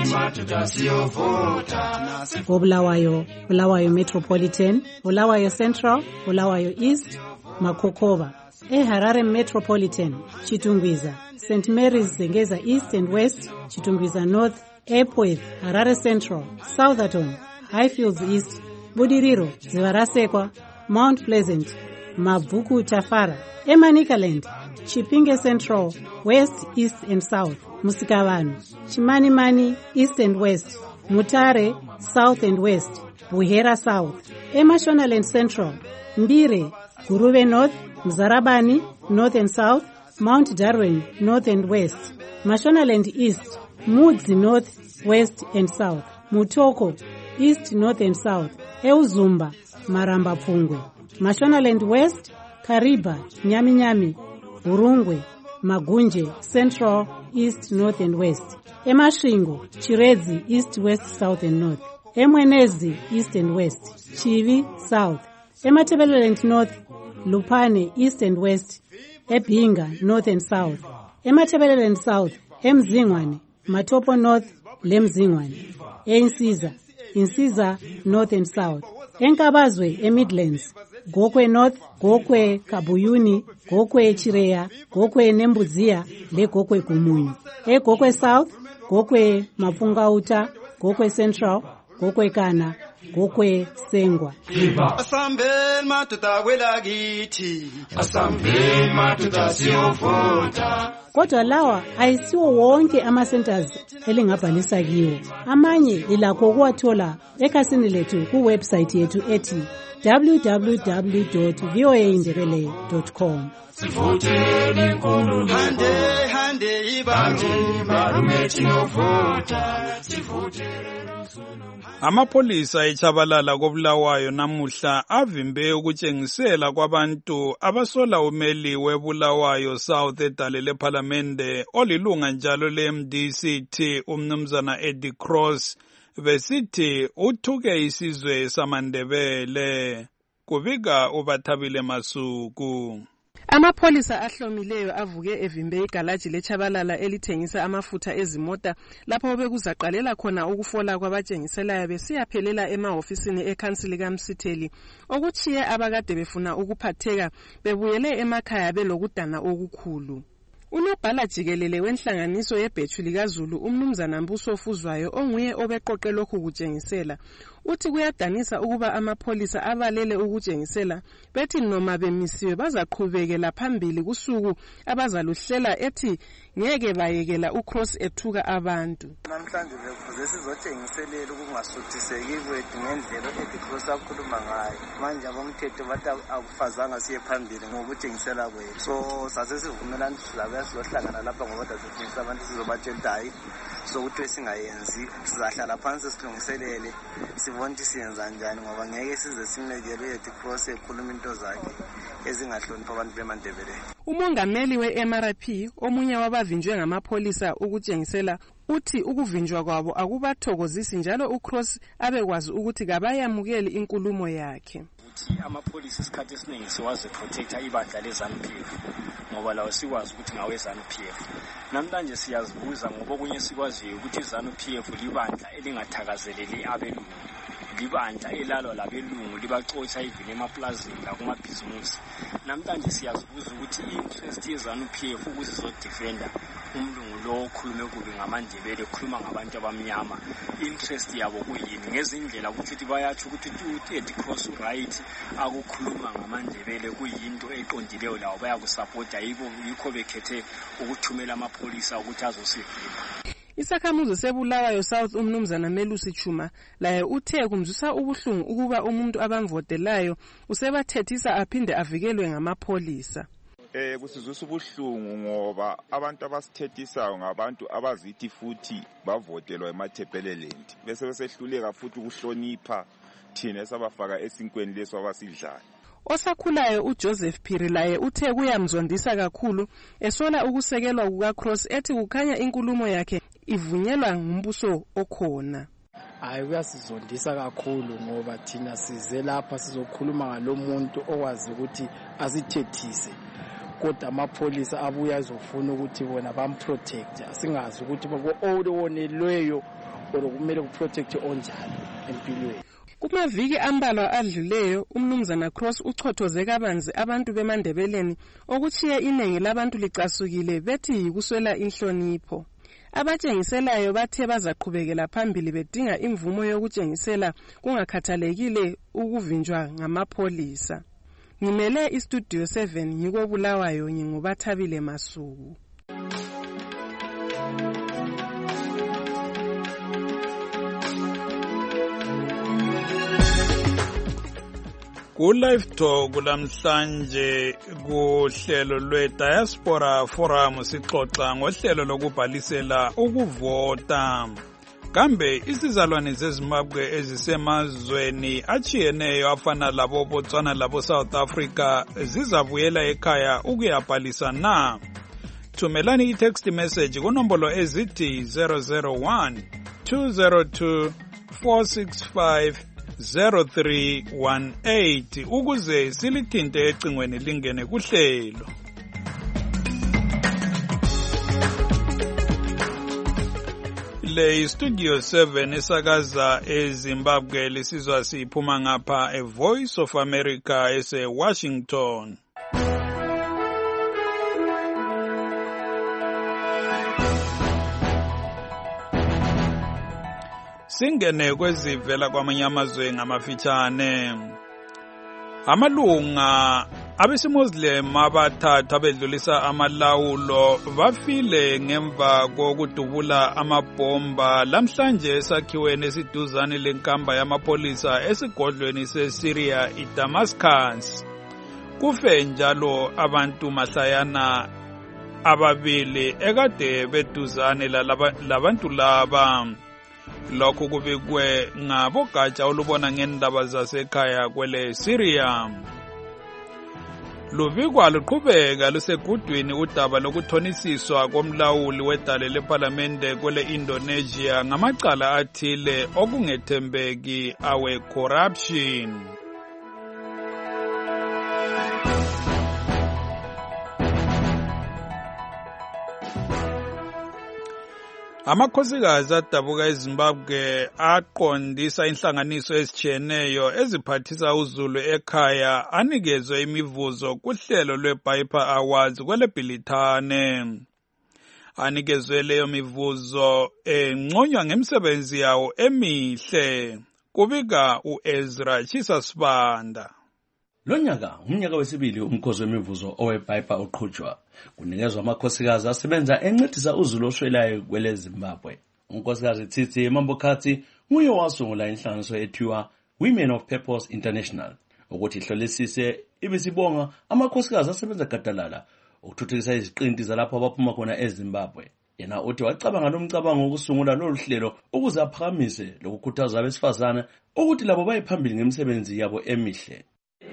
Bulawayo, Bulawayo Metropolitan, Bulawayo Central, Bulawayo East, Makokoba. eHarare Metropolitan, Chitungwiza, St. Mary's Zengeza East and West, Chitungwiza North, Epworth, Harare Central, Southerton, Highfields East, Budiriro, Zivarasekwa, Mount Pleasant, Mabvuku Tafara. Emanicaland, Chipinge Central, West, East and South. Musikavanu, Chimanimani, East and West. Mutare, South and West. Buhera South. Emashonaland Central, Mbire, Guruve North, Mzarabani, North and South. Mount Darwin, North and West. Mashonaland East, Mudzi North, West and South. Mutoko, East, North and South. Euzumba, Maramba Pungwe. Mashonaland West, Kariba, Nyami, Urungwe, Magunje, Central, East, North and West. Emashingo, Chiredzi, East, West, South and North. Emwenezi, East and West. Chivi, South. Ematebeleland North, Lupane, East and West. Ebinga, North and South. Ematebeleland South, Emzingwane, Matopo North, Lemzingwane. Insiza, North and South. Enkabazwe, Midlands. Gokwe North, Gokwe Kabuyuni, Gokwe Chireya, Gokwe Nembuzia, Le Gokwe Kumunyi. Gokwe South, Gokwe Mafungauta, Gokwe Central, Gokwe Kana, Gokwe Sengwa. Asambeni matuta welagithi, asambeni matuta siyovota. Kodwa lawa ayisiwo wonke ama-centers elingabhalisa kiwo. Amanye ilakho ukuwathola ekhasini lethu kuwebsite yethu ethi www.voaindebele.com. Sivoteni nkulu hande ibanje barumethi novota sivoteni. Amapolisa eChabalala koBulawayo namuhla avimbe ukutshengisela kwabantu abasola umeli weBulawayo South edale Parliamente olilunga njalo leMDCT umnumzana Eddie Cross besithi uthuke isizwe samandebele. Kubika uBathabile Masuku. Amapolisa ahlomileyo avuke evimbe igalaji leChabalala elithengisa amafutha ezimota lapho bekuzaqalela khona ukufola kwabatshengiselayo besiyaphelela emahofisini ekhansili kaMsitheli okuchiye abakade befuna ukuphatheka bebuyele emakhaya belokudana okukhulu. Unobhala jikelele wenhlanganiso yebhethu likaZulu umnumzana Mbuso Fuzwayo onguye obeqoqe lokhu kutshengisela uthi kuyadanisa ukuba amapolisa abalele ukutshengisela bethi noma bemisiwe bazaqhubekela phambili kusuku abazaluhlela ethi ngeke bayekela uCross ethuka abantu. Namhlanje bekuze sizotshengiselela ukungasuthiseki kwethu ngendlela uCross akhuluma ngayo. Manje abomthetho bathi akufazanga siye phambili ngokutshengisela kwethu. So sasesivumelana sizabe sizohlangana lapha ngoba sifisa abantu sizobatshela hayi so ukuthi singayenzi sizahlala phansi silungiselele sibone ukuthi siyenza njani ngoba ngeke size simekele uCross ekhuluma into zakhe ezingahlonipha abantu beMandebele. Umongameli weMRP omunye wabavinjwe ngamapolisa ukutshengisela uthi ukuvinjwa kwabo akubathokozisi njalo uCross abekwazi ukuthi kabayamukeli inkulumo yakhe. Amapolisa isikhathi esiningi siwazi protector ibandla leZANU-PF ngoba lawo sikwazi ukuthi ngawe ZANU-PF. Namhlanje siyazibuza ngoba okunye sikwaziyo ukuthi iZANU-PF libandla elingathakazeleli abelungu. Libandla elalwa labelungu libaxotsha ivile emaplazini la kumabhizimusi. Namhlanje siyazibuza ukuthi i-interest yeZANU-PF ukuthi izodefenda umlungu lo okhulume kubi ngamandebele okhuluma ngabantu abamnyama. Interest yabo kuyini ngezindlela ukuthi bayathi ukuthi uEddie Cross right akukhuluma ngamandebele kuyinto eqondileyo lawo bayakusupporta yikho bekhethe ukuthumela amapolisa ukuthi azosivimba. Isakhamuzi seBulawayo South umnumzana Melusi Chuma laye uthe kumzwisa ubuhlungu ukuba umuntu abamvotelayo usebathethisa aphinde avikelwe ngamapolisa. Kusizwisa ubuhlungu ngoba abantu abasithethisayo ngabantu abazithi futhi bavotelwa eMathebeleland bese besehluleka futhi ukuhlonipha thina esabafaka esinkweni leso abasidlayo. Osakhulayo uJoseph Phiri laye uthe kuyamzondisa kakhulu esola ukusekelwa kukaCross ethi kukhanya inkulumo yakhe ivunyelwa ngumbuso okhona. Hayi kuyasizondisa kakhulu ngoba thina size lapha sizokhuluma ngalomuntu okwazi ukuthi asithethise. Kodwa amapolisa abuya azofuna ukuthi bona bamprotect asingazi ukuthi owonelweyo kumele kuprotect onjalo empilweni. Kumaviki ambalwa adluleyo umnumzana Cross uchothoze kabanzi abantu beMandebeleni okuchiye inengi labantu licasukile bethi yikuswela inhlonipho. Abatshengiselayo bathe bazaqhubekela phambili bedinga imvumo yokutshengisela kungakhathalekile ukuvinjwa ngamapolisa. ngimele istudio 7 ngikobulawayo ngingubathabile Masuku. Ku-Live Talk lamhlanje kuhlelo lwe-Diaspora Forum sixoxa ngohlelo lokubhalisela ukuvota. Kambe isizalwane zeZimbabwe ezisemazweni achiyeneyo afana labo Botswana labo South Africa zizabuyela ekhaya ukuyabhalisa na? Thumelani i-text message kunombolo ezithi 001 202 465 0318 ukuze silithinte ecingweni lingene kuhlelo. Le Studio 7 esakaza eZimbabwe lisizwa siphuma ngapha eVoice of America ese-Washington. Singene kwezivela kwamanye amazwe ngamafitshane. Amalunga abesimoslim abathathu abedlulisa amalawulo bafile ngemva kokudubula amabhomba lamhlanje esakhiweni esiduzane lenkamba yamapolisa esigodlweni seSyria iDamascus. Kufe njalo abantu mahlayana ababili ekade beduzane labantu laba. Lokhu kubikwe ngabogatsha olubona ngendaba zasekhaya kwele Syria. Lubikwa luqhubeka lusegudwini udaba lokuthonisiswa komlawuli wedale leParliamente kwele Indonesia ngamacala athile okungethembeki awe corruption. Amakhosikazi adabuka eZimbabwe aqondisa inhlanganiso ezicheneyo eziphathisa uzulu ekhaya anikezwe imivuzo kuhlelo lweBipa Awards kwele Bhilithane. Anikezwe leyo mivuzo engconywa ngemisebenzi yawo emihle. Kubika uEzra Chisasibanda. Lonyaka umnyaka wesibili umkhosi wemivuzo oweBipa uqhutshwa. Kunikezwa amakhosikazi asebenza encedisa uzulu oswelayo kwele Zimbabwe. Unkosikazi Tsitsi Mambokati nguye wasungula inhlanganiso ethiwa Women of Purpose International ukuthi ihlolisise ibisibonga amakhosikazi asebenza gadalala ukuthuthukisa iziqinti zalapho abaphuma khona eZimbabwe. Yena uthi wacabanga lomcabango wokusungula lolu hlelo ukuze aphakamise lokukhuthaza abesifazane ukuthi labo bayiphambili ngemisebenzi yabo emihle.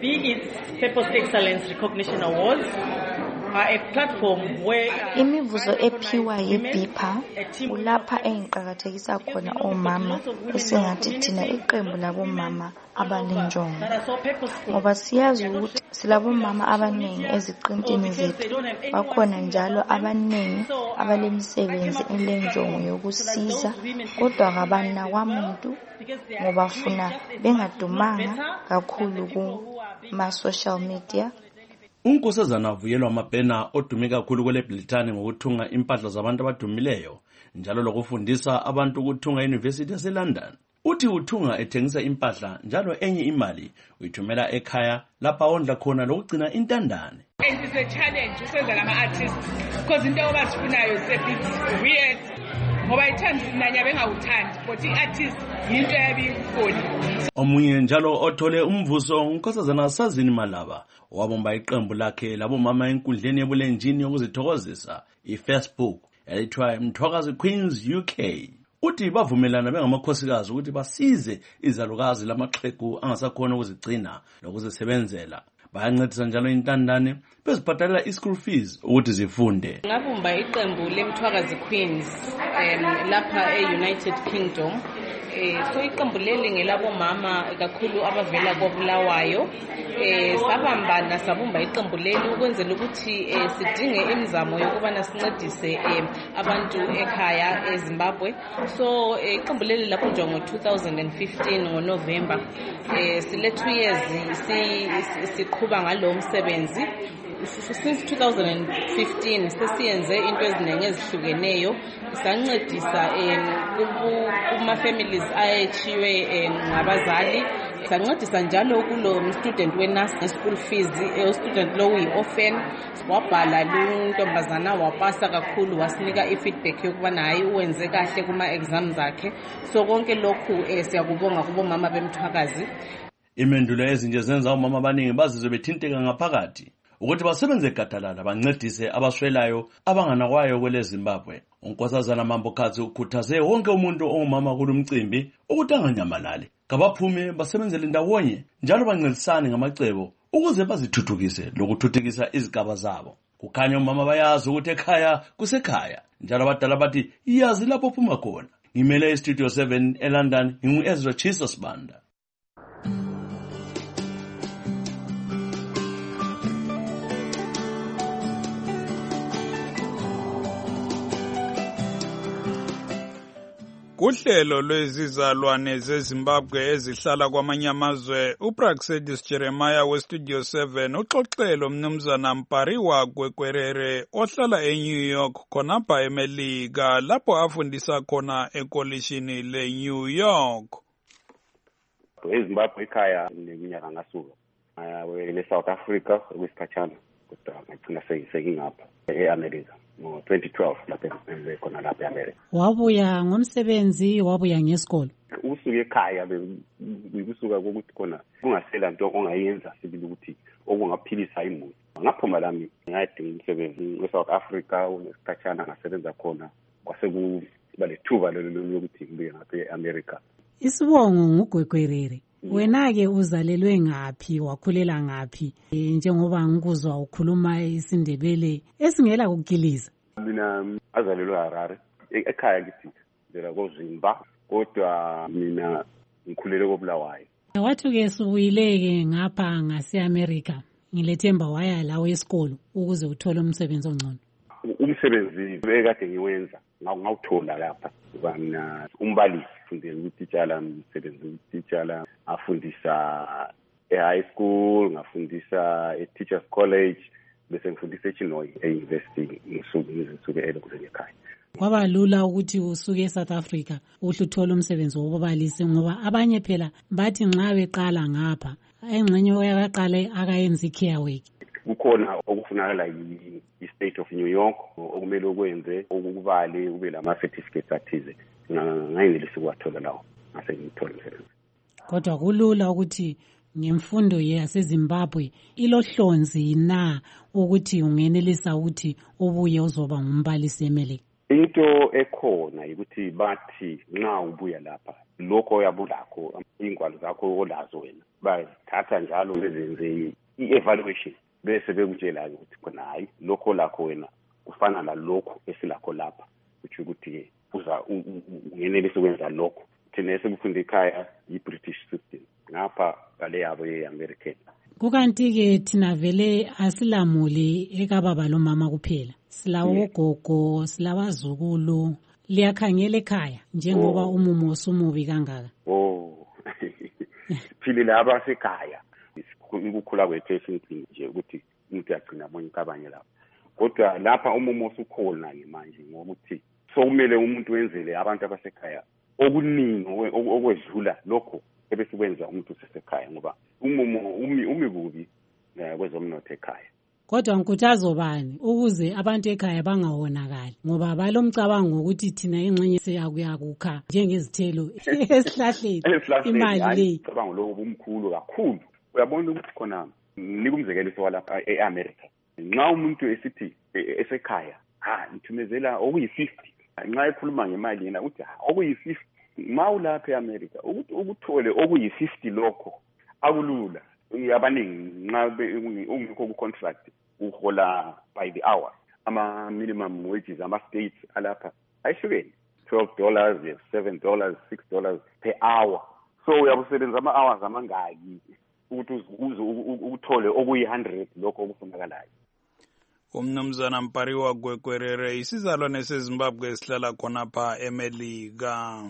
Purpose Excellence Recognition Awards are a platform where imivuzo ephiwa yiBipa ulapha engiqhakathekisa khona omama esingathi thina iqembu labomama abanenjongo ngoba siyazi ukuthi silabomama abaningi eziqintini zethu bakhona njalo abaningi abalemisebenzi elenjongo yokusiza kodwa ngabana kwamuntu ngoba funa bengadumanga kakhulu kuma social media. Unkosazana avuyelwa amabhena odume kakhulu kwele Bhilithane ngokuthunga impahla zabantu abadumileyo njalo lokufundisa abantu ukuthunga eUniversity yaseLondon. Uthi uthunga ethengisa impahla njalo enye imali uyithumela ekhaya lapha ondla khona lokugcina intandane. And it's a challenge usenza lama artists because into abasifunayo is a bit weird. Ngoba ithandi nanya bengawuthandi but iartist into yabikhona. Omunye njalo othole umvuso unkosazana Sazini Malaba wabomba iqembu lakhe labomama enkundleni yebulenjini yokuzithokozisa iFacebook elithiwa Mthwakazi Queens UK. Uthi bavumelana bengamakhosikazi ukuthi basize izalukazi lamaxhegu angasakhona ukuzigcina lokuzisebenzela. Bayancedisa njalo intandane bezibhadalela i-school fees ukuthi zifunde. Ngabumba iqembu leMthwakazi Queens lapha eUnited Kingdom. So iqembu leli ngelabomama kakhulu abavela koBulawayo. Sabambana sabumba iqembu leli ukwenzela ukuthi sidinge imizamo yokubana sincedise abantu ekhaya eZimbabwe. So iqembu leli laphunjwa ngo-2015 ngoNovember. Sile 2 years siqhuba ngalo msebenzi. Since 2015 sesiyenze into eziningi ezihlukeneyo sancedisa kuma families ayechiwe ngabazali sancedisa njalo kulo student we-nurse school fees, student lo uyi-orphan, wabhala luntombazana wapasa kakhulu, wasinika i-feedback yokubana hayi uwenze kahle kuma-exam zakhe. So konke lokhu siyakubonga kubomama bemthwakazi. Imendulo ezinje zenza umama abaningi bazizwe bethinteka ngaphakathi ukuthi basebenze gadalala bancedise abaswelayo abanganakwayo kwele Zimbabwe. Unkosazana Mambokhathi ukhuthaze wonke umuntu ongumama kulumcimbi ukuthi anganyamalali, kabaphume basebenzele ndawonye njalo bancedisane ngamacebo ukuze bazithuthukise lokuthuthukisa izigaba zabo. Kukhanya umama bayazi ukuthi ekhaya kusekhaya, njalo abadala bathi iyazi lapho uphuma khona. Ngimele eStudio 7 eLondon, ngingu-Ezra Jesus Banda. Kuhlelo lwezizalwane zeZimbabwe ezihlala kwamanye amazwe, uPraxedis Jeremiah weStudio 7 uxoxelo Mnumzana Mpariwa Gwekwerere ohlala eNew York khonapha eMelika lapho afundisa khona ekolishini leNew York. eZimbabwe ekhaya neminyaka ngasuka eSouth Africa kwesikhatshana kodwa ngagcina sengingapha eAmerica ngo-2012 lapha khona lapha eAmerica. Wabuya ngomsebenzi, wabuya ngesikolo? Usuke ekhaya bekusuka ukuthi khona kungasela nto ongayenza sibili ukuthi okungaphilisa imuli. Ngaphuma lami ngayadinga umsebenzi eSouth Africa ngesikhatshana ngasebenza khona kwase kuba lethuba lokuthi ngibuye ngapha eAmerica. Isibongo nguGwekwerere. Wena-ke uzalelwe ngaphi, wakhulela ngaphi? Njengoba ngikuzwa ukhuluma isiNdebele esingela kukiliza. Mina azalelwe Harare. Ekhaya ngithi ngizela koZimba, kodwa mina ngikhulele koBulawayo. Wathi-ke subuyileke ngapha ngase-America, ngilethemba waya lawo esikolo ukuze uthole umsebenzi ongcono. Umsebenzi bekade ngiwenza ngawuthola lapha. Mina umbalisi fundela ukutitshala, msebenzi ukutitshala, afundisa e-high school, ngafundisa e-teachers college, bese ngifundisa eChinoy e-university ngisuke elokuzeni ekhaya. Kwaba lula ukuthi usuke eSouth Africa uhle uthole umsebenzi wobubalisi, ngoba abanye phela bathi nxa beqala ngapha engxenye oyakaqala akayenza i-care work. Kukhona okufunakala i-state of New York okumele ukwenze ukubale ube lama-certificates athize, ngayinelisi ukuwathola lawo ngase ngithole umsebenzi. Kodwa kulula ukuthi ngemfundo yaseZimbabwe ilohlonzi na ukuthi ungenelisa ukuthi ubuye uzoba ngumbalisi eMelika? Into ekhona ukuthi bathi nxa ubuya lapha lokho oyabulakho ingwalo zakho olazo wena bazithatha njalo bezenze i-evaluation bese bekutshela ukuthi khona hayi lokho lakho wena kufana nalokho esilakho lapha, kuthi ukuthi uza ungenelisa ukwenza lokho. Thina esifunda ekhaya i-British system, ngapha ngale yabo ye-American. Kukanti-ke thina vele asilamuli ekababa lomama kuphela, silawo ogogo, silabazukulu. Liyakhangela ekhaya njengoba umumo sumubi kangaka. Phile laba sekhaya ukukhula kwethu esinqini nje ukuthi umuntu agcina abonye kabanye lapha, kodwa lapha umumo usukhona manje ngokuthi sokumele umuntu wenzele abantu abasekhaya okuningi okwedlula lokho ebesikwenza umuntu usesekhaya, ngoba umumo umikubi kwezomnotho ekhaya. Kodwa ngikhuthazo bani ukuze abantu ekhaya bangawonakali, ngoba balomcabango ukuthi thina ingxenye siyakukha njengezithelo esihlahleni imali le. Cabango lo umkhulu kakhulu. Uyabona ukuthi khona nikumzekeliso walapha eAmerica, nxa umuntu esithi esekhaya ngithumezela okuyi-50, nxa ekhuluma ngemali yena uthi okuyi-50, ma ulapha eAmerica ukuthi ukuthole okuyi-50 lokho akulula. Abaningi nxa ungekho ku-contract uhola by the hour, ama-minimum wages ama-states alapha ayihlukene, $12, $7, $6 per hour. So uyabusebenza ama-hours amangaki ukuthi uthole okuyi-100 lokho okufunakalayo. Umnumzana Mpariwa Gwekwerere, isizalwane seZimbabwe esihlala khonapha eMelika.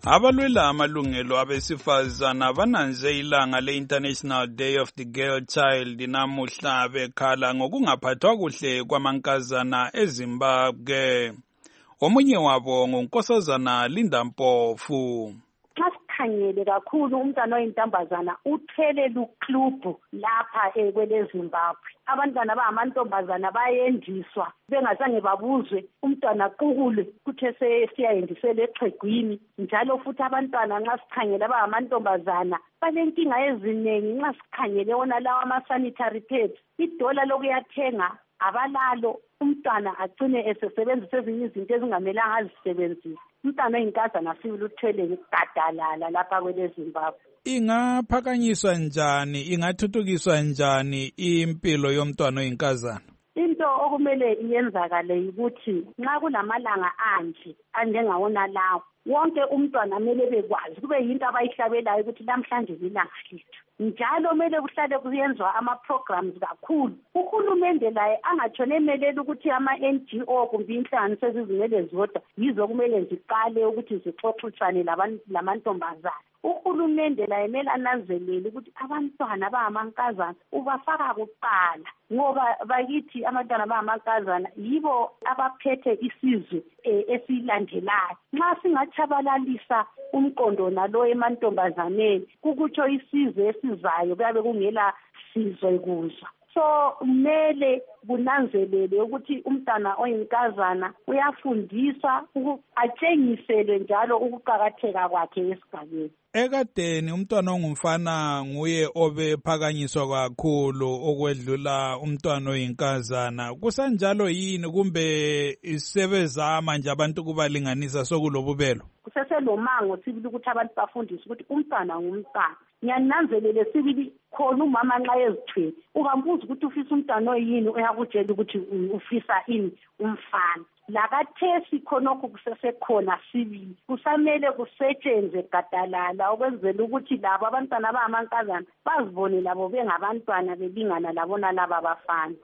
Abalwela amalungelo abesifazana bananze ilanga le-International Day of the Girl Child namuhla bekhala ngokungaphathwa kuhle kwamankazana eZimbabwe. Omunye wabo nguNkosazana Linda Mpofu. Khangele kakhulu umntwana oyintombazana uthele luklubhu lapha kwele Zimbabwe. Abantwana abangamantombazana bayendiswa bengazange babuzwe, umntwana qukule kuthe siyayendisela exhegwini. Njalo futhi abantwana nxa sikhangele abangamantombazana balenkinga eziningi nxa sikhangele wona lawa ama-sanitary pads. Idola lokuyathenga abalalo, umntwana agcine esesebenzisa ezinye izinto ezingamelanga azisebenzise. Umntwana oyinkazana sibili uthwele gadalala lapha kwele Zimbabwe. Ingaphakanyiswa njani, ingathuthukiswa njani impilo yomntwana oyinkazana? Into okumele iyenzakale ukuthi nxa kulamalanga anje anjengawona lawo, wonke umntwana kumele bekwazi kube yinto abayihlabelayo ukuthi namhlanje lilanga lethu. Njalo kumele kuhlale kuyenzwa ama-programs kakhulu. Uhulumende laye angatshone emelela ukuthi ama-NGO kumbe inhlanganiso ezizimele zodwa yizo kumele ziqale ukuthi zixoxisane lamantombazana. Uhulumende laye kumele ananzelele ukuthi abantwana abangamankazana ubafaka kuqala, ngoba bakithi abantwana abangamankazana yibo abaphethe isizwe esilandelayo. Nxa singatshabalalisa umqondo nalo emantombazaneni, kukutsho isizwe esizayo kuyabe kungela sizwe kuzo. So kumele kunanzelele ukuthi umntwana oyinkazana uyafundiswa, atshengiselwe njalo ukuqakatheka kwakhe esigabeni. Ekadeni umntwana ongumfana nguye obephakanyiswa kakhulu okwedlula umntwana oyinkazana. Kusanjalo yini kumbe isebezama nje abantu kubalinganisa sokulobubelo? Kuseselomango sibili ukuthi abantu bafundiswe ukuthi umntwana ngumntwana. Ngiyananzelele sibili khona umama nxa ezithwele ungambuza ukuthi ufisa umntwana oyini, uyakutshela ukuthi ufisa ini umfana. Lakathesi khonokho kusesekhona sibili, kusamele kusetshenzwe gadalala ukwenzela ukuthi labo abantwana abangamankazana bazibone labo bengabantwana belingana labona laba abafana.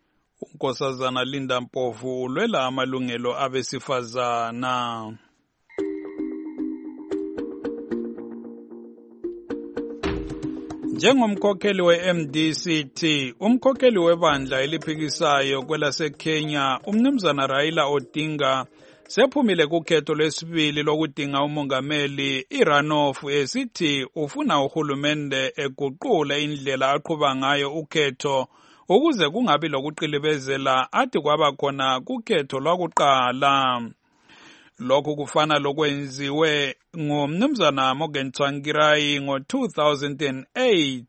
uNkosazana Linda Mpofu ulwela amalungelo abesifazana. Njengomkhokheli we-MDCT, umkhokheli webandla eliphikisayo kwelaseKenya, umnumzana Raila Odinga, sephumile kukhetho lwesibili lokudinga umongameli iRunoff esithi ufuna uhulumende eguqula indlela aqhuba ngayo ukhetho ukuze kungabi lokuqilibezela athi kwaba khona kukhetho lwakuqala. Lokhu kufana lokwenziwe ngumnumzana Morgan Tsvangirai ngo-2008.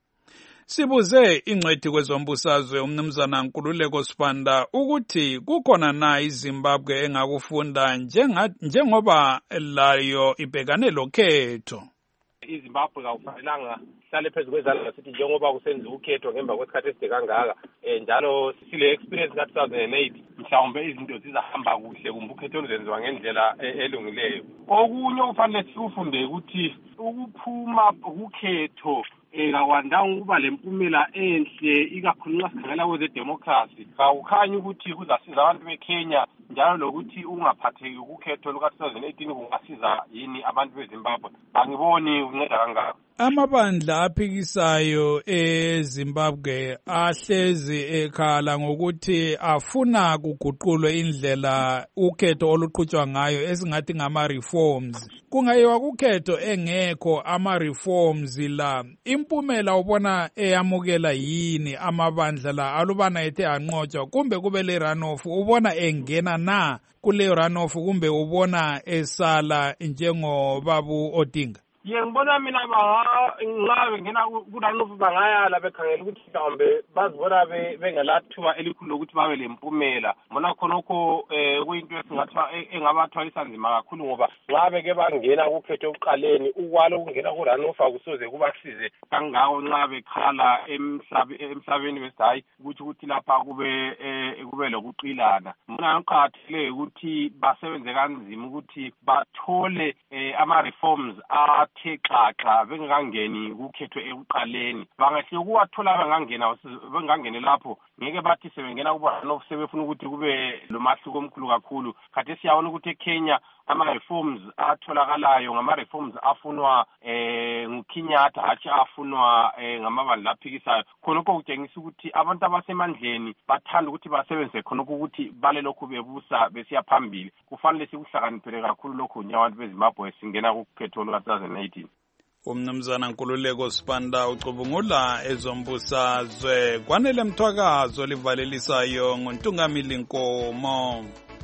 Sibuze ingcwethi kwezombusazwe umnumzana Nkululeko Sibanda ukuthi kukhona na iZimbabwe engakufunda njengoba layo ibhekane lokhetho. iZimbabwe akufanelanga sihlale phezu kwezandla sithi njengoba kusenziwa ukhetho ngemva kwesikhathi eside kangaka njalo sile experience ka-2008 mhlawumbe izinto zizahamba kuhle kumbe ukhetho luzenziwa ngendlela elungileyo. Okunye okufanele sifunde ukuthi ukuphuma ukhetho kakwandanga ukuba lempumela enhle ikakhulu nxa sikhangela kwezedemokhrasi. Akukhanyi ukuthi kuzasiza abantu beKenya njalo lokuthi ungaphatheki ukhetho luka-2018 kungasiza yini abantu beZimbabwe. Angiboni kunceda kangako. Amabandla aphikisayo eZimbabwe ahlezi ekhala ngokuthi afuna kuguqulwe indlela ukhetho oluqhutshwa ngayo esingathi ngama-reforms. Kungayiwa kukhetho engekho ama-reforms la, impumela ubona eyamukela yini amabandla la alubana ethe anqotshwa kumbe kube le runoff, ubona engena na kule runoff kumbe ubona esala njengobabu Odinga? Ngibona mina nxa bengena kuRunoff bangayala bekhangela ukuthi mhlawumbe bazibona bengelathuba elikhulu lokuthi babe lempumela. Bona khonokho kuyinto esingathiwa engabathwalisa nzima kakhulu ngoba nxa beke bangena kukhetho ekuqaleni ukwalo ukungena kuRunoff akusoze kubasize kangako nxa bekhala emhlabeni besithi hayi ukuthi lapha kube lokuqilana. Mina ngiqakathekile ukuthi basebenze kanzima ukuthi bathole ama-reforms athe xaxa bengangeni kukhetho ekuqaleni. Bangahle ukuwathola bengangene lapho ngeke bathi sebengena kuRunoff sebefuna ukuthi kube lomahluko omkhulu kakhulu. Khathesi siyabona ukuthi eKenya ama-reforms atholakalayo ngama-reforms afunwa nguKenyatta hatshi afunwa ngamabandla aphikisayo. Khonokho kutshengisa ukuthi abantu abasemandleni bathanda ukuthi basebenzise khonokho ukuthi balelokhu bebusa besiya phambili. Kufanele sikuhlakaniphele kakhulu lokho nyabantu beZimbabwe singena kukhetho luka-2018. Umnumzana Nkululeko Sibanda ucubungula ezombusazwe kwanele mthwakazo livalelisayo ngontungamili Nkomo.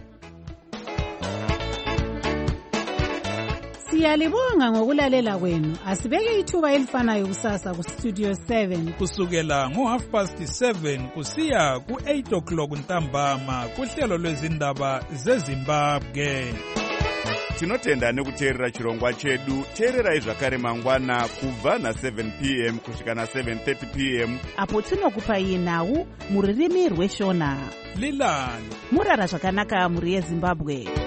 Siyalibonga ngokulalela kwenu. Asibeke ithuba elifanayo kusasa ku Studio 7 kusukela ngo7:30 kusiya ku8 ntambama kuhlelo lwezindaba zeZimbabwe. Tinotenda nekuteerera chirongwa chedu. Teererai zvakare mangwana kubva na7 p.m. kusvika na7:30 p.m. apo tinokupai nhau muririmi rweshona. Lilani murara zvakanaka muri yeZimbabwe.